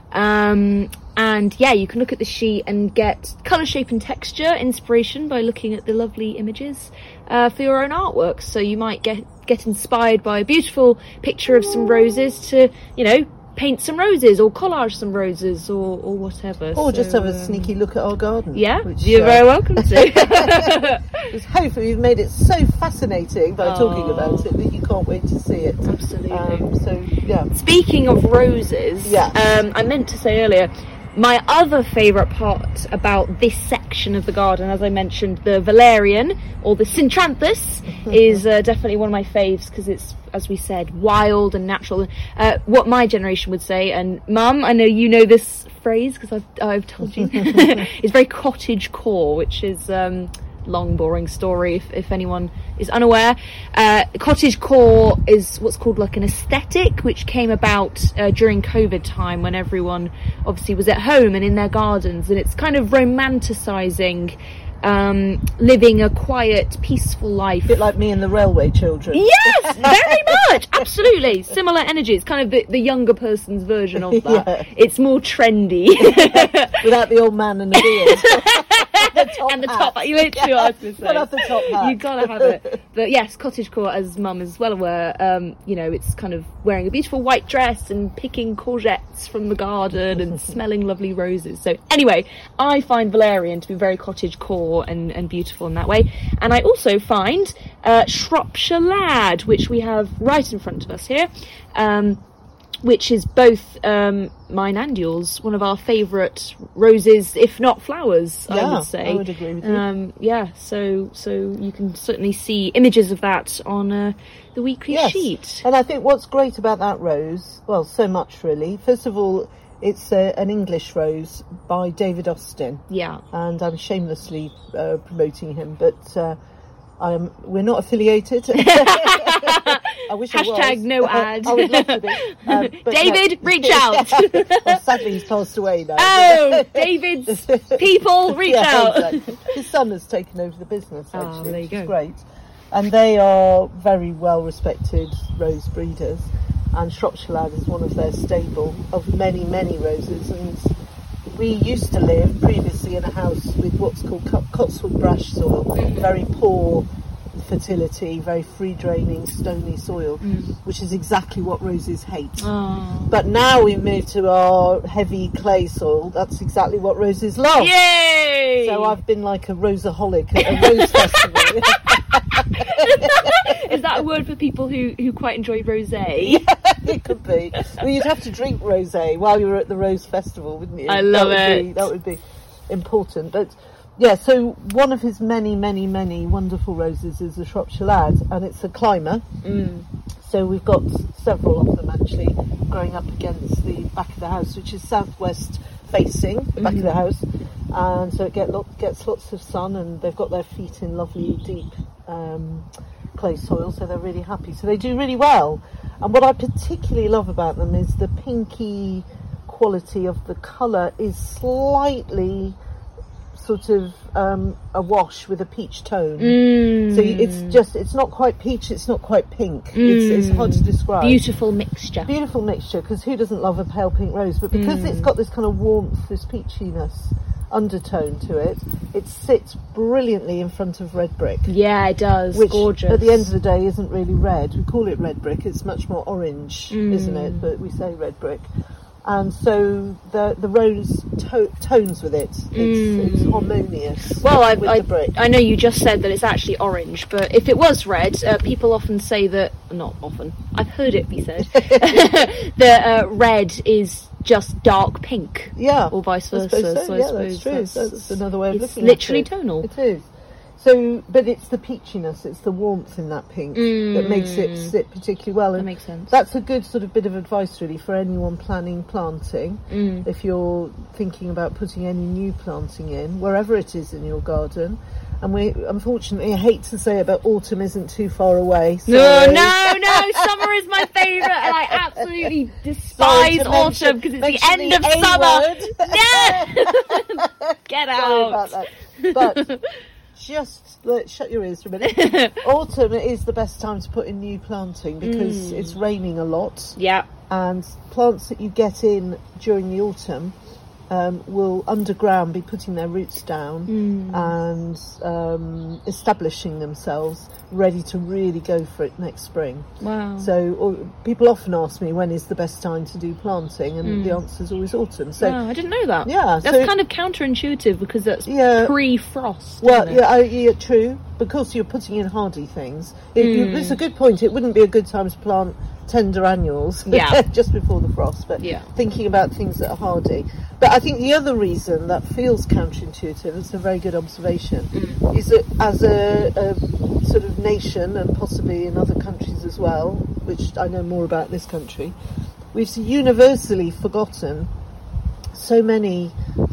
And yeah, you can look at the sheet and get colour, shape and texture inspiration by looking at the lovely images for your own artwork. So you might get inspired by a beautiful picture of some roses to, paint some roses or collage some roses or whatever. Or just have a sneaky look at our garden. Yeah, which, you're very welcome to. Hopefully we've made it so fascinating by talking about it that you can't wait to see it. Absolutely. So, yeah. Speaking of roses, Yes. I meant to say earlier, my other favourite part about this section of the garden, as I mentioned, the valerian or the Centranthus is definitely one of my faves because it's, as we said, wild and natural. What my generation would say, and Mum, I know you know this phrase because I've told you, is very cottage core, which is long boring story if anyone is unaware. Cottage core is what's called like an aesthetic which came about during COVID time when everyone obviously was at home and in their gardens, and it's kind of romanticizing living a quiet, peaceful life. A bit like me and the railway children. Yes, very much. Absolutely. Similar energy. It's kind of the younger person's version of that. Yeah. It's more trendy. Without the old man and the beard. And the top hat. You literally I was going to say. Gotta have the top hat. You gotta have it. But yes, cottagecore, as Mum is well aware, it's kind of wearing a beautiful white dress and picking courgettes from the garden and smelling lovely roses. So anyway, I find valerian to be very cottagecore and beautiful in that way. And I also find Shropshire Lad, which we have right in front of us here, which is both mine and yours, one of our favourite roses, if not flowers, I would say. I would agree with you. So you can certainly see images of that on the weekly sheet. And I think what's great about that rose, well, so much really. First of all, it's an English rose by David Austin. Yeah. And I'm shamelessly promoting him, but we're not affiliated. I wish I was. Hashtag no ad. I would love to be. But David, no. reach out. Well, sadly, he's passed away now. Oh, David's people, reach out. Exactly. His son has taken over the business, actually, there you which is go. great. And they are very well-respected rose breeders. And Shropshire Lad is one of their stable of many, many roses. And we used to live previously in a house with what's called Cotswold brash soil, very poor fertility, very free-draining, stony soil, which is exactly what roses hate. Oh. But now we've moved to our heavy clay soil. That's exactly what roses love. Yay! So I've been like a roseaholic at a rose festival. Is that a word for people who quite enjoy rosé? Yeah, it could be. Well, you'd have to drink rosé while you were at the rose festival, wouldn't you? I love it. That would be important. But yeah, so one of his many, many, many wonderful roses is the Shropshire Lad, and it's a climber. So we've got several of them actually growing up against the back of the house, which is southwest facing the back of the house, and so it gets lots of sun, and they've got their feet in lovely deep clay soil, so they're really happy. So they do really well. And what I particularly love about them is the pinky quality of the colour is slightly sort of awash with a peach tone. So it's not quite peach, it's not quite pink. It's hard to describe. Beautiful mixture, because who doesn't love a pale pink rose? But because it's got this kind of warmth, this peachiness undertone to it, it sits brilliantly in front of red brick. Yeah, it does. Which gorgeous. At the end of the day isn't really red. We call it red brick. It's much more orange, isn't it? But we say red brick. And so the rose tones with it. It's harmonious. Well, with the brick. I know you just said that it's actually orange, but if it was red, people often say that, not often, I've heard it be said, that red is just dark pink. Yeah. Or vice versa. So I suppose that's true. That's another way of looking at it. It's literally tonal. It is. So, but it's the peachiness, it's the warmth in that pink that makes it sit particularly well. And that makes sense. That's a good sort of bit of advice, really, for anyone planning planting. If you're thinking about putting any new planting in, wherever it is in your garden. And unfortunately, I hate to say it, but autumn isn't too far away. No, summer is my favourite, and I absolutely despise autumn because it's the end of summer. Yeah, get out. Sorry about that. But just shut your ears for a minute. Autumn is the best time to put in new planting because it's raining a lot. Yeah. And plants that you get in during the autumn will underground be putting their roots down and establishing themselves, ready to really go for it next spring. Wow. So people often ask me when is the best time to do planting, and the answer is always autumn. So I didn't know that. Yeah, that's kind of counterintuitive because that's pre-frost. Well, true. Because you're putting in hardy things. It's a good point. It wouldn't be a good time to plant tender annuals just before the frost, but thinking about things that are hardy. But I think the other reason that feels counterintuitive, it's a very good observation, is that as a sort of nation, and possibly in other countries as well, which I know more about in this country, we've universally forgotten so many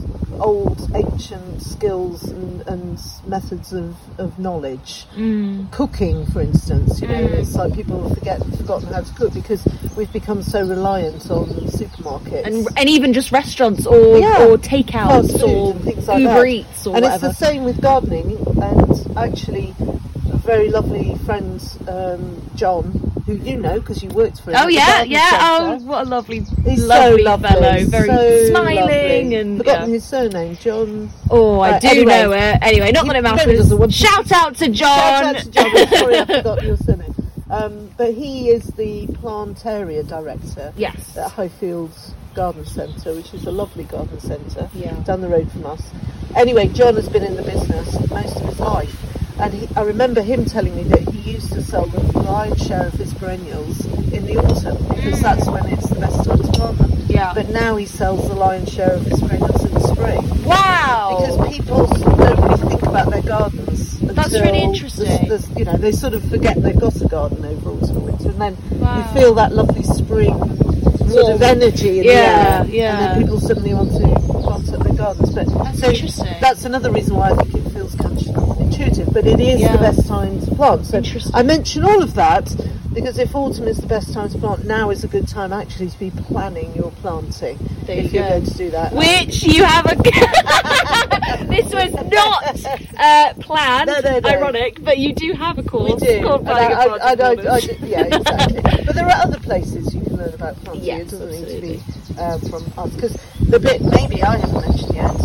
old ancient skills and methods of knowledge. Cooking, for instance, it's like people have forgotten how to cook because we've become so reliant on supermarkets and even just restaurants or takeouts or things like Uber Eats or and whatever. It's the same with gardening. And actually a very lovely friend, John, who you know because you worked for him. Oh what a lovely He's lovely so lovely fellow, very so smiling lovely. and forgotten his surname, John. Oh, I do know it. Anyway, not that it matters. Shout out to John. Shout out to John. I'm sorry, I forgot your surname. But he is the plant area director at Highfields Garden Centre, which is a lovely garden centre down the road from us. Anyway, John has been in the business most of his life, and I remember him telling me that he used to sell the lion's share of his perennials in the autumn because that's when it's the best time to plant them. But now he sells the lion's share of his perennials in the spring. Wow! Because people don't really think about their gardens. That's really interesting. They sort of forget they've got a garden over autumn and winter, and then you feel that lovely spring sort of energy in the air, and then people suddenly want to plant up their gardens. But that's interesting. That's another reason why I think it feels counterintuitive, but it is the best time to plant. So I mention all of that because if autumn is the best time to plant, now is a good time actually to be planning your planting. If you're going to do that, which you have a. This was not planned. No. Ironic, but you do have a course. We do. Called Planning Yeah, exactly. But there are other places you can learn about planting. Yes, it doesn't need to be from us. Because the bit maybe I haven't mentioned yet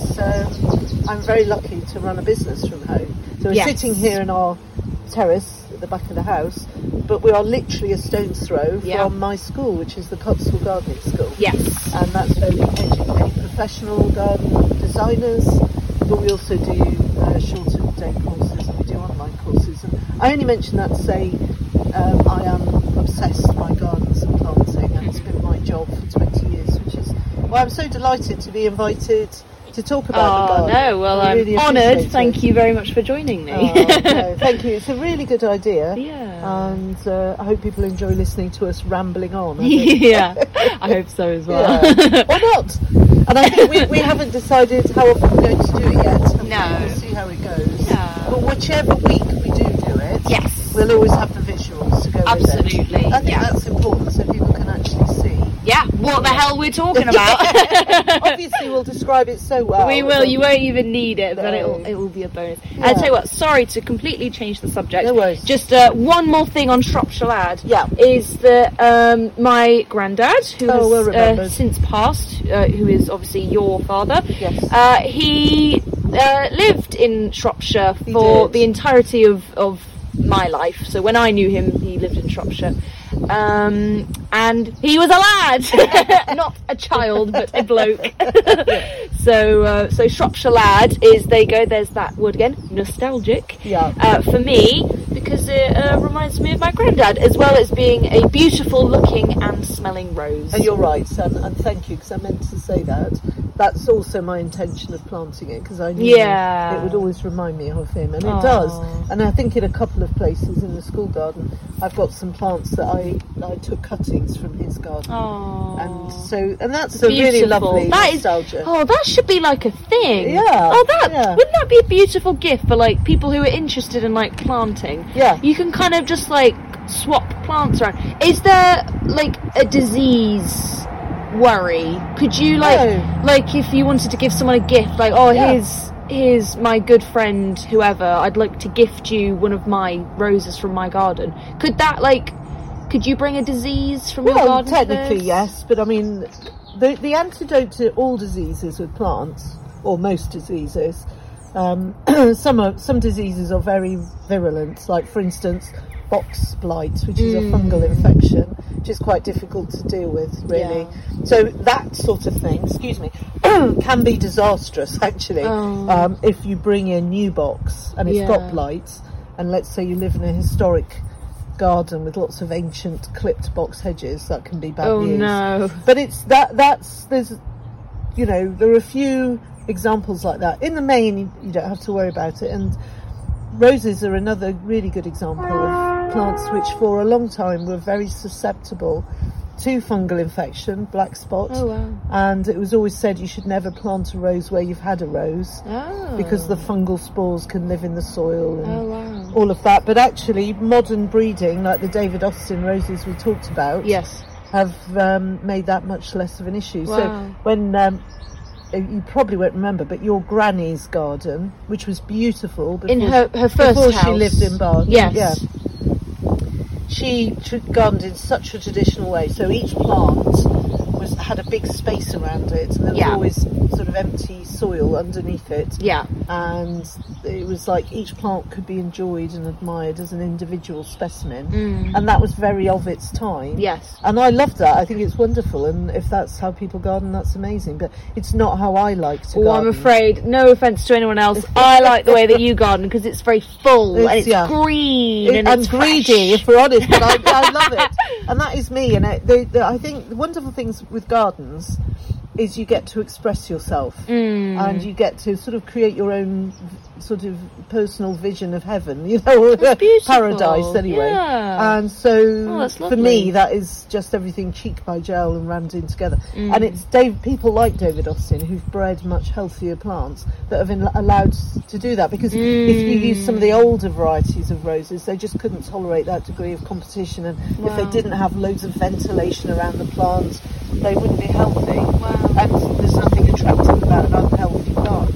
is I'm very lucky to run a business from home. So we're sitting here in our terrace at the back of the house, but we are literally a stone's throw from my school, which is the Cotswold Gardening School. Yes. And that's where we educate professional garden designers, but we also do shorter day courses and we do online courses. And I only mention that to say I am obsessed by gardens and planting, and it's been my job for 20 years, which is why I'm so delighted to be invited to talk about the garden. I'm really honoured. Thank you very much for joining me. No, thank you. It's a really good idea. Yeah. And I hope people enjoy listening to us rambling on. Yeah, I hope so as well. Yeah. Why not? And I think we haven't decided how often we're going to do it yet. No. We'll see how it goes. Yeah. But whichever week we do it, we'll always have the visuals to go with it. Absolutely. I think that's important so people can actually see. Yeah, what the hell we're talking about. Obviously we'll describe it so well. We will, you won't even need it, but it will be a bonus. Yeah. I'll tell you what, sorry to completely change the subject. No worries. Just one more thing on Shropshire Lad. Yeah. Is that my granddad, who has since passed, who is obviously your father, yes. he lived in Shropshire for the entirety of my life. So when I knew him, he lived in Shropshire. And he was a lad, not a child, but a bloke. So Shropshire lad is, there you go, there's that word again, nostalgic. For me, because it reminds me of my granddad, as well as being a beautiful looking and smelling rose. And you're right, and thank you, because I meant to say that. That's also my intention of planting it, because I knew it would always remind me of him, and it does. And I think in a couple of places in the school garden, I've got some plants that I took cuttings from his garden. And that's a really lovely nostalgia. That should be like a thing. Wouldn't that be a beautiful gift for like people who are interested in like planting? You can kind of just like swap plants around. Is there like a disease worry? Could you like if you wanted to give someone a gift, like here's my good friend whoever, I'd like to gift you one of my roses from my garden. Could you bring a disease from your garden? Technically yes, but I mean the antidote to all diseases with plants, or most diseases, some diseases are very virulent, like for instance box blight, which is a fungal infection, which is quite difficult to deal with, really. So that sort of thing, can be disastrous, actually, if you bring in new box and it's got blight, and let's say you live in a historic garden with lots of ancient clipped box hedges, that can be bad news. But it's there's there are a few examples like that. In the main, you don't have to worry about it, and roses are another really good example of plants which for a long time were very susceptible to fungal infection, black spot. And it was always said you should never plant a rose where you've had a rose, because the fungal spores can live in the soil and all of that. But actually modern breeding, like the David Austin roses we talked about, have made that much less of an issue. So when you probably won't remember, but your granny's garden, which was beautiful before, in her first before house, she lived in Bath. She gardened in such a traditional way. So each plant had a big space around it, and there was always sort of empty soil underneath it. And it was like each plant could be enjoyed and admired as an individual specimen, and that was very of its time. And I love that. I think it's wonderful, and if that's how people garden, that's amazing. But it's not how I like to garden. I'm afraid, no offence to anyone else, I like the way that you garden, because it's very full and it's green and it's greedy, if we're honest. But I love it, and that is me. And I think the wonderful things with gardens is you get to express yourself, and you get to sort of create your own sort of personal vision of heaven, paradise anyway. And so for me, that is just everything cheek by jowl and rammed in together. And it's people like David Austin who've bred much healthier plants that have been allowed to do that, because if you use some of the older varieties of roses, they just couldn't tolerate that degree of competition, and if they didn't have loads of ventilation around the plants, they wouldn't be healthy. And there's nothing attractive about an unhealthy plant.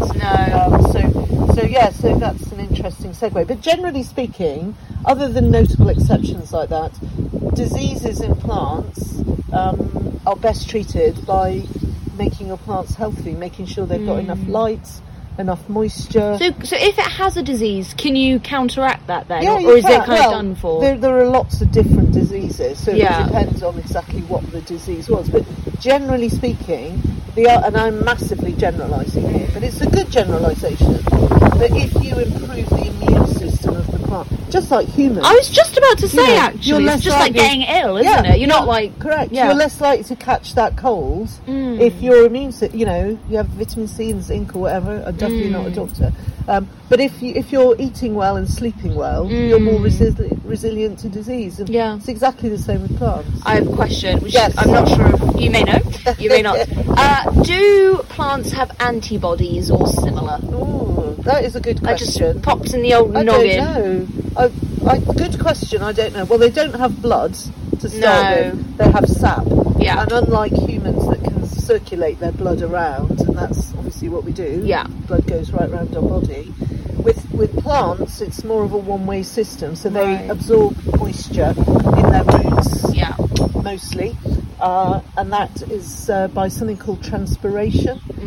So that's an interesting segue. But generally speaking, other than notable exceptions like that, diseases in plants are best treated by making your plants healthy, making sure they've got enough light, enough moisture. So if it has a disease, can you counteract that then? Or is it kind of done for? There are lots of different diseases, so it depends on exactly what the disease was. But generally speaking, and I'm massively generalising here, but it's a good generalisation, that if you improve the immune system of the plant, just like humans. I was just about to say, actually, it's just like getting ill, isn't it? You're not like... Correct. You're less likely to catch that cold if your immune system, you have vitamin C and zinc or whatever. I'm definitely not a doctor. But if you're eating well and sleeping well, you're more resilient to disease. And it's exactly the same with plants. I have a question, which I'm not sure if you may know, you may not. Do plants have antibodies or similar? Ooh, that is a good question. I just popped in the old noggin. I don't know. Good question, I don't know. Well, they don't have blood to start with. They have sap. And unlike humans that can circulate their blood around, and that's obviously what we do. Blood goes right around our body. With plants, it's more of a one-way system, so they absorb moisture in their roots, mostly, and that is by something called transpiration.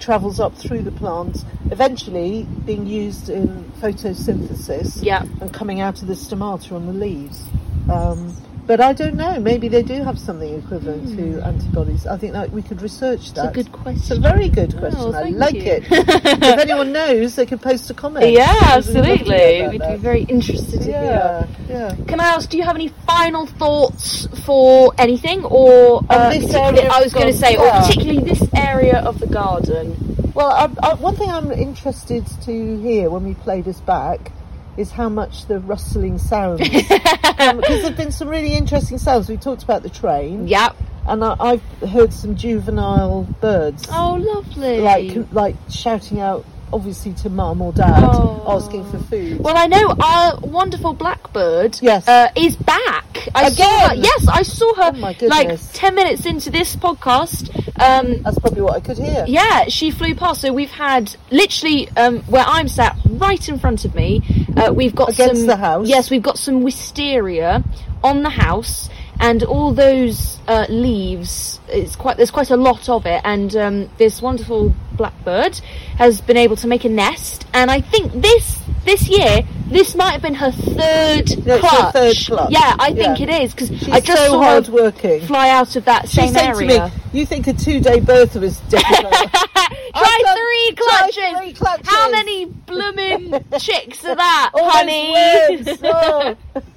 travels up through the plant, eventually being used in photosynthesis and coming out of the stomata on the leaves. But I don't know, maybe they do have something equivalent to antibodies. I think that we could research that. It's a good question. It's a very good question. I like it. If anyone knows, they can post a comment. Yeah, absolutely. We'd be very interested to hear. Yeah. Can I ask, do you have any final thoughts for anything? Or this area I was going to say, or particularly this area of the garden? Well, one thing I'm interested to hear when we play this back is how much the rustling sounds. Because there have been some really interesting sounds. We talked about the train. Yep. And I've heard some juvenile birds. Oh, lovely. Like shouting out, obviously, to mum or dad, asking for food. Well, I know our wonderful blackbird is back. I saw her Oh, my goodness. 10 minutes into this podcast. That's probably what I could hear. Yeah, she flew past. So we've had, literally, where I'm sat, right in front of me, we've got against the house. Yes, we've got some wisteria on the house, and all those leaves. There's quite a lot of it, and this wonderful blackbird has been able to make a nest. And I think this year, this might have been her third clutch. Yeah, I think it is, because I just saw hard working. Fly out of that same area. She said to me, "You think a 2-day birth was difficult?" Try 3 clutches. How many blooming chicks are that, honey?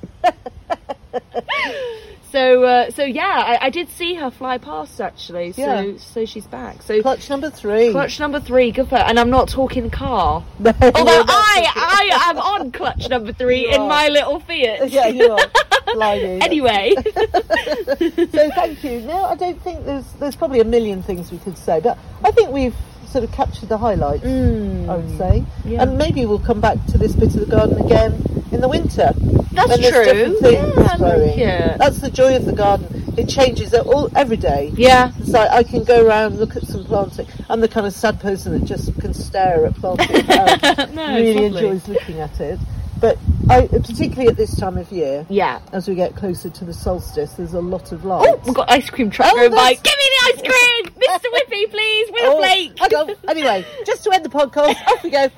So yeah, I did see her fly past, actually. So she's back. So clutch number 3. Good for her. And I'm not talking car. No, although I am on clutch number 3 in my little Fiat. Yeah, you are. Blimey, anyway. So thank you. No, I don't think there's probably a million things we could say, but I think we've sort of captured the highlights, I would say. Yeah. And maybe we'll come back to this bit of the garden again in the winter. That's true. That's the joy of the garden. It changes every day. Yeah. It's like I can go around, look at some planting. I'm the kind of sad person that just can stare at planting and really enjoys looking at it. But particularly at this time of year, as we get closer to the solstice, there's a lot of light. Oh, we've got ice cream truck going by. Give me the ice cream! Mr. Whippy, please, with a flake. Hang on. Anyway, just to end the podcast, off we go.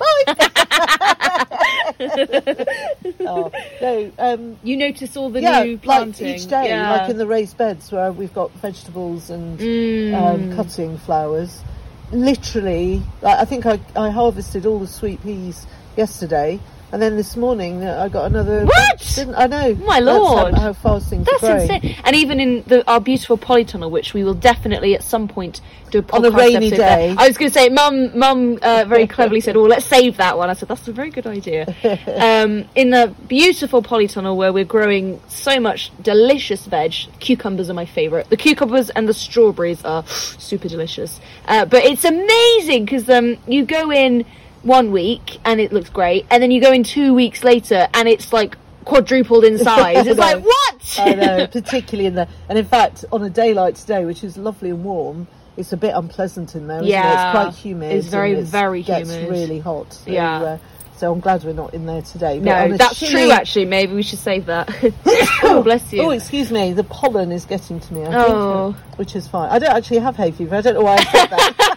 Bye! You notice all the new planting. Like each day, like in the raised beds where we've got vegetables and cutting flowers. Literally, I think I harvested all the sweet peas yesterday. And then this morning I got another. What? I know. My lord! That's how fast things are growing. That's insane. And even in our beautiful polytunnel, which we will definitely at some point do a podcast on a rainy day. There. I was going to say, Mum very cleverly said, "Oh, let's save that one." I said, "That's a very good idea." In the beautiful polytunnel where we're growing so much delicious veg, cucumbers are my favourite. The cucumbers and the strawberries are super delicious. But it's amazing because you go in 1 week and it looks great, and then you go in 2 weeks later and it's like quadrupled in size. It's like, what? I know, particularly and in fact on a day like today, which is lovely and warm, it's a bit unpleasant in there, isn't it? It's quite humid. It's very humid. Gets really hot. So, so I'm glad we're not in there today. But no, that's true, actually. Maybe we should save that. Oh, bless you. Oh, excuse me. The pollen is getting to me, I think, which is fine. I don't actually have hay fever. I don't know why I said that.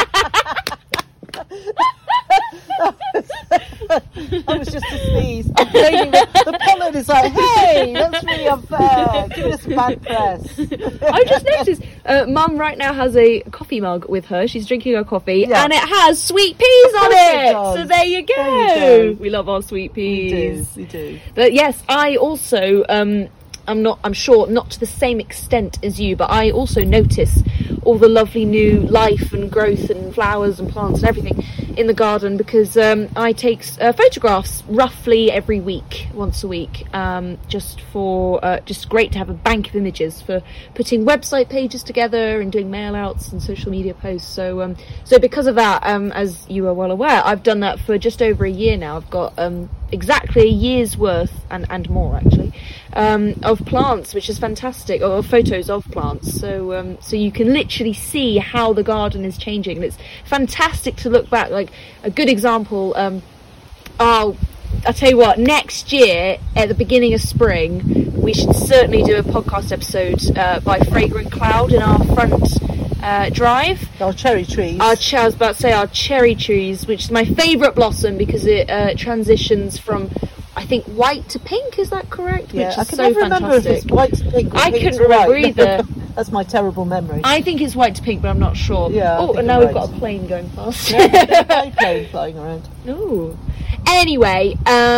I was just a sneeze. I'm blaming the pollen is like, hey, that's really unfair. Give us bad press. I just noticed Mum right now has a coffee mug with her. She's drinking her coffee and it has sweet peas on it. So there you go. We love our sweet peas. We do. But yes, I also I'm sure not to the same extent as you, but I also notice all the lovely new life and growth and flowers and plants and everything in the garden, because I take photographs roughly every week, once a week, just great to have a bank of images for putting website pages together and doing mail outs and social media posts. So because of that, as you are well aware, I've done that for just over a year now. I've got exactly a year's worth and more actually of plants, which is fantastic, or photos of plants. So you can literally see how the garden is changing, and it's fantastic to look back. Like a good example, our I'll tell you what, next year, at the beginning of spring, we should certainly do a podcast episode by Fragrant Cloud in our front drive. Our cherry trees. I was about to say our cherry trees, which is my favourite blossom because it transitions from, I think, white to pink. Is that correct? Yeah, which is I can so never remember if fantastic. it's white to pink or I pink couldn't to remember white. either. That's my terrible memory. I think it's white to pink, but I'm not sure. Yeah, I Oh, think and now you're we've got right. a plane going past. Yeah, plane flying around. Ooh. Anyway,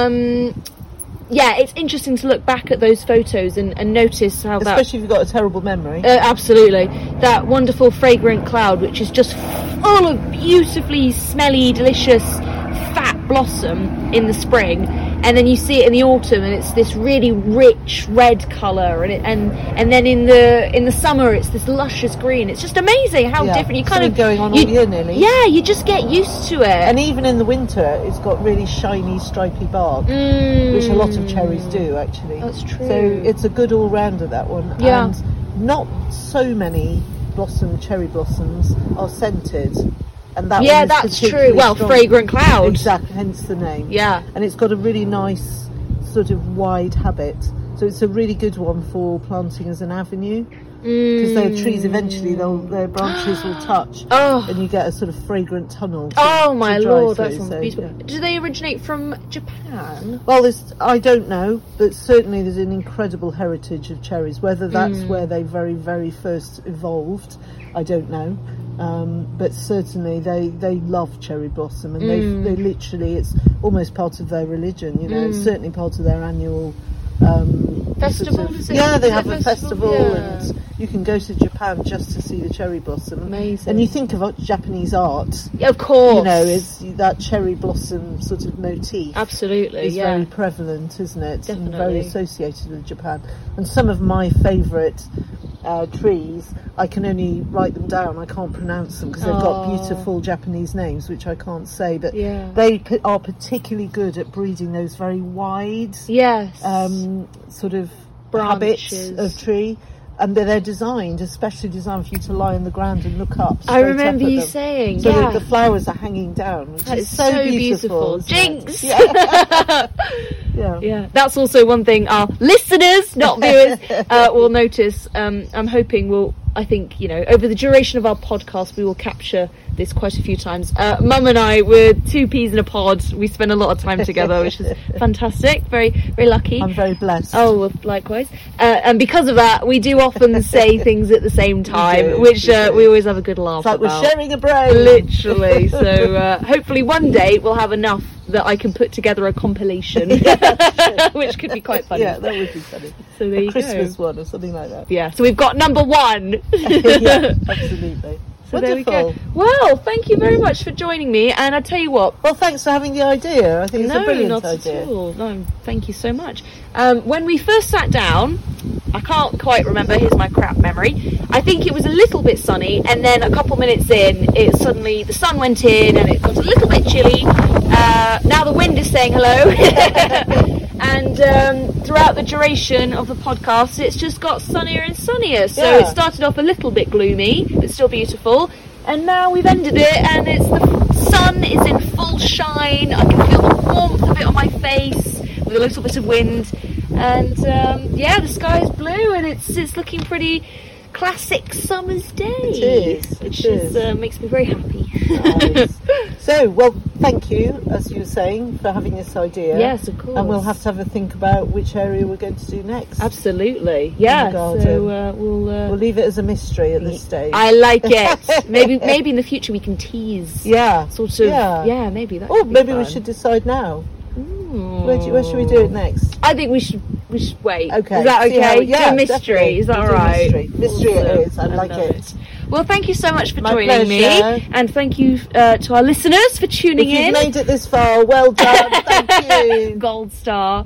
yeah, it's interesting to look back at those photos and notice how Especially if you've got a terrible memory. absolutely, that wonderful fragrant cloud, which is just full of beautifully smelly, delicious, fat blossom in the spring, and then you see it in the autumn, and it's this really rich red colour, and then in the summer it's this luscious green. It's just amazing how different you kind Something of going on all year nearly. Yeah, you just get used to it. And even in the winter, it's got really shiny, stripy bark, which a lot of cherries do, actually. That's true. So it's a good all-rounder, that one. Yeah. And not so many cherry blossoms are scented. And that Yeah, one is that's true. particularly Well, strong. fragrant cloud. Exactly, hence the name. Yeah. And it's got a really nice sort of wide habit. So it's a really good one for planting as an avenue. Because their trees eventually, their branches will touch, Oh. and you get a sort of fragrant tunnel. Oh my drive lord, through, that sounds so, beautiful. yeah. Do they originate from Japan? Well, I don't know, but certainly there's an incredible heritage of cherries. Whether that's where they very, very first evolved, I don't know. But certainly they love cherry blossom, and they literally, it's almost part of their religion. You know, it's certainly part of their annual Festival, is it? Yeah, they Is it have a festival, Yeah. and you can go to Japan just to see the cherry blossom. Amazing. And you think of Japanese art, Yeah, of course. you know, is that cherry blossom sort of motif. Absolutely, Is yeah. very prevalent, isn't it? And Definitely. very associated with Japan. And some of my favourite trees, I can only write them down. I can't pronounce them because they've got beautiful Japanese names, which I can't say. But Yeah. they are particularly good at breeding those very wide Yes. sort of Branches. habits of tree. And they're designed, especially designed for you to lie on the ground and look up. I straight remember up at you them. saying, So yeah. that the flowers are hanging down, which That is is so beautiful. isn't it? Jinx! Yeah. Yeah. Yeah, that's also one thing our listeners, not viewers, will notice. I'm hoping I think, you know, over the duration of our podcast, we will capture this quite a few times. Mum and I, we're two peas in a pod. We spend a lot of time together, which is fantastic. Very, very lucky. I'm very blessed. Oh, well, likewise. And because of that, we do often say things at the same time, do, which we do. we always have a good laugh It's like about. we're sharing a brain. Literally. So hopefully one day we'll have enough that I can put together a compilation, which could be quite funny. Yeah, that would be funny. So there you Christmas go. one or something like that. Yeah, so we've got number one. Yeah, absolutely. So there we Wonderful. go. Well, thank you very much for joining me. And I tell you what, Well, thanks for having the idea. I think it's no, a brilliant not idea. at all. No, thank you so much. When we first sat down, I can't quite remember. Here's my crap memory. I think it was a little bit sunny, and then a couple minutes in, the sun went in, and it got a little bit chilly. Now the wind is saying hello. And throughout the duration of the podcast, it's just got sunnier and sunnier. So Yeah. it started off a little bit gloomy, but still beautiful. And now we've ended it, and the sun is in full shine. I can feel the warmth of it on my face with a little bit of wind. And the sky is blue, and it's looking pretty classic summer's day. It is, which it is. makes me very happy. Nice. So, well, thank you, as you were saying, for having this idea. Yes, of course. And we'll have to have a think about which area we're going to do next. Absolutely, yeah. garden. So We'll leave it as a mystery at this stage. I like it. Maybe in the future we can tease. Yeah. Sort of. Yeah. Yeah, maybe that. Or could be maybe we fun. should decide now. Ooh. Where should we do it next? I think we should wait. Okay. Is that See how- okay? yeah, do a mystery. definitely. Is that We'll do a alright? mystery. Mystery it Awesome. is. I like love it. Well, thank you so much for My joining me, pleasure. and thank you to our listeners for tuning If in. you've made it this far, well done. Thank you. Gold star.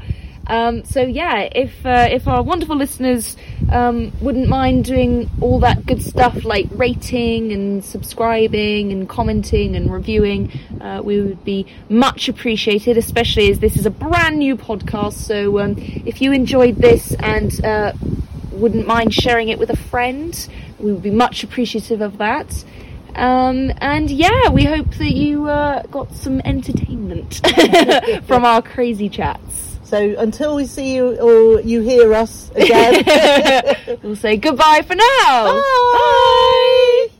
So yeah, if our wonderful listeners wouldn't mind doing all that good stuff like rating and subscribing and commenting and reviewing, we would be much appreciated, especially as this is a brand new podcast. So if you enjoyed this and wouldn't mind sharing it with a friend, we would be much appreciative of that. And yeah, we hope that you got some entertainment from our crazy chats. So until we see you or you hear us again, We'll say goodbye for now. Bye.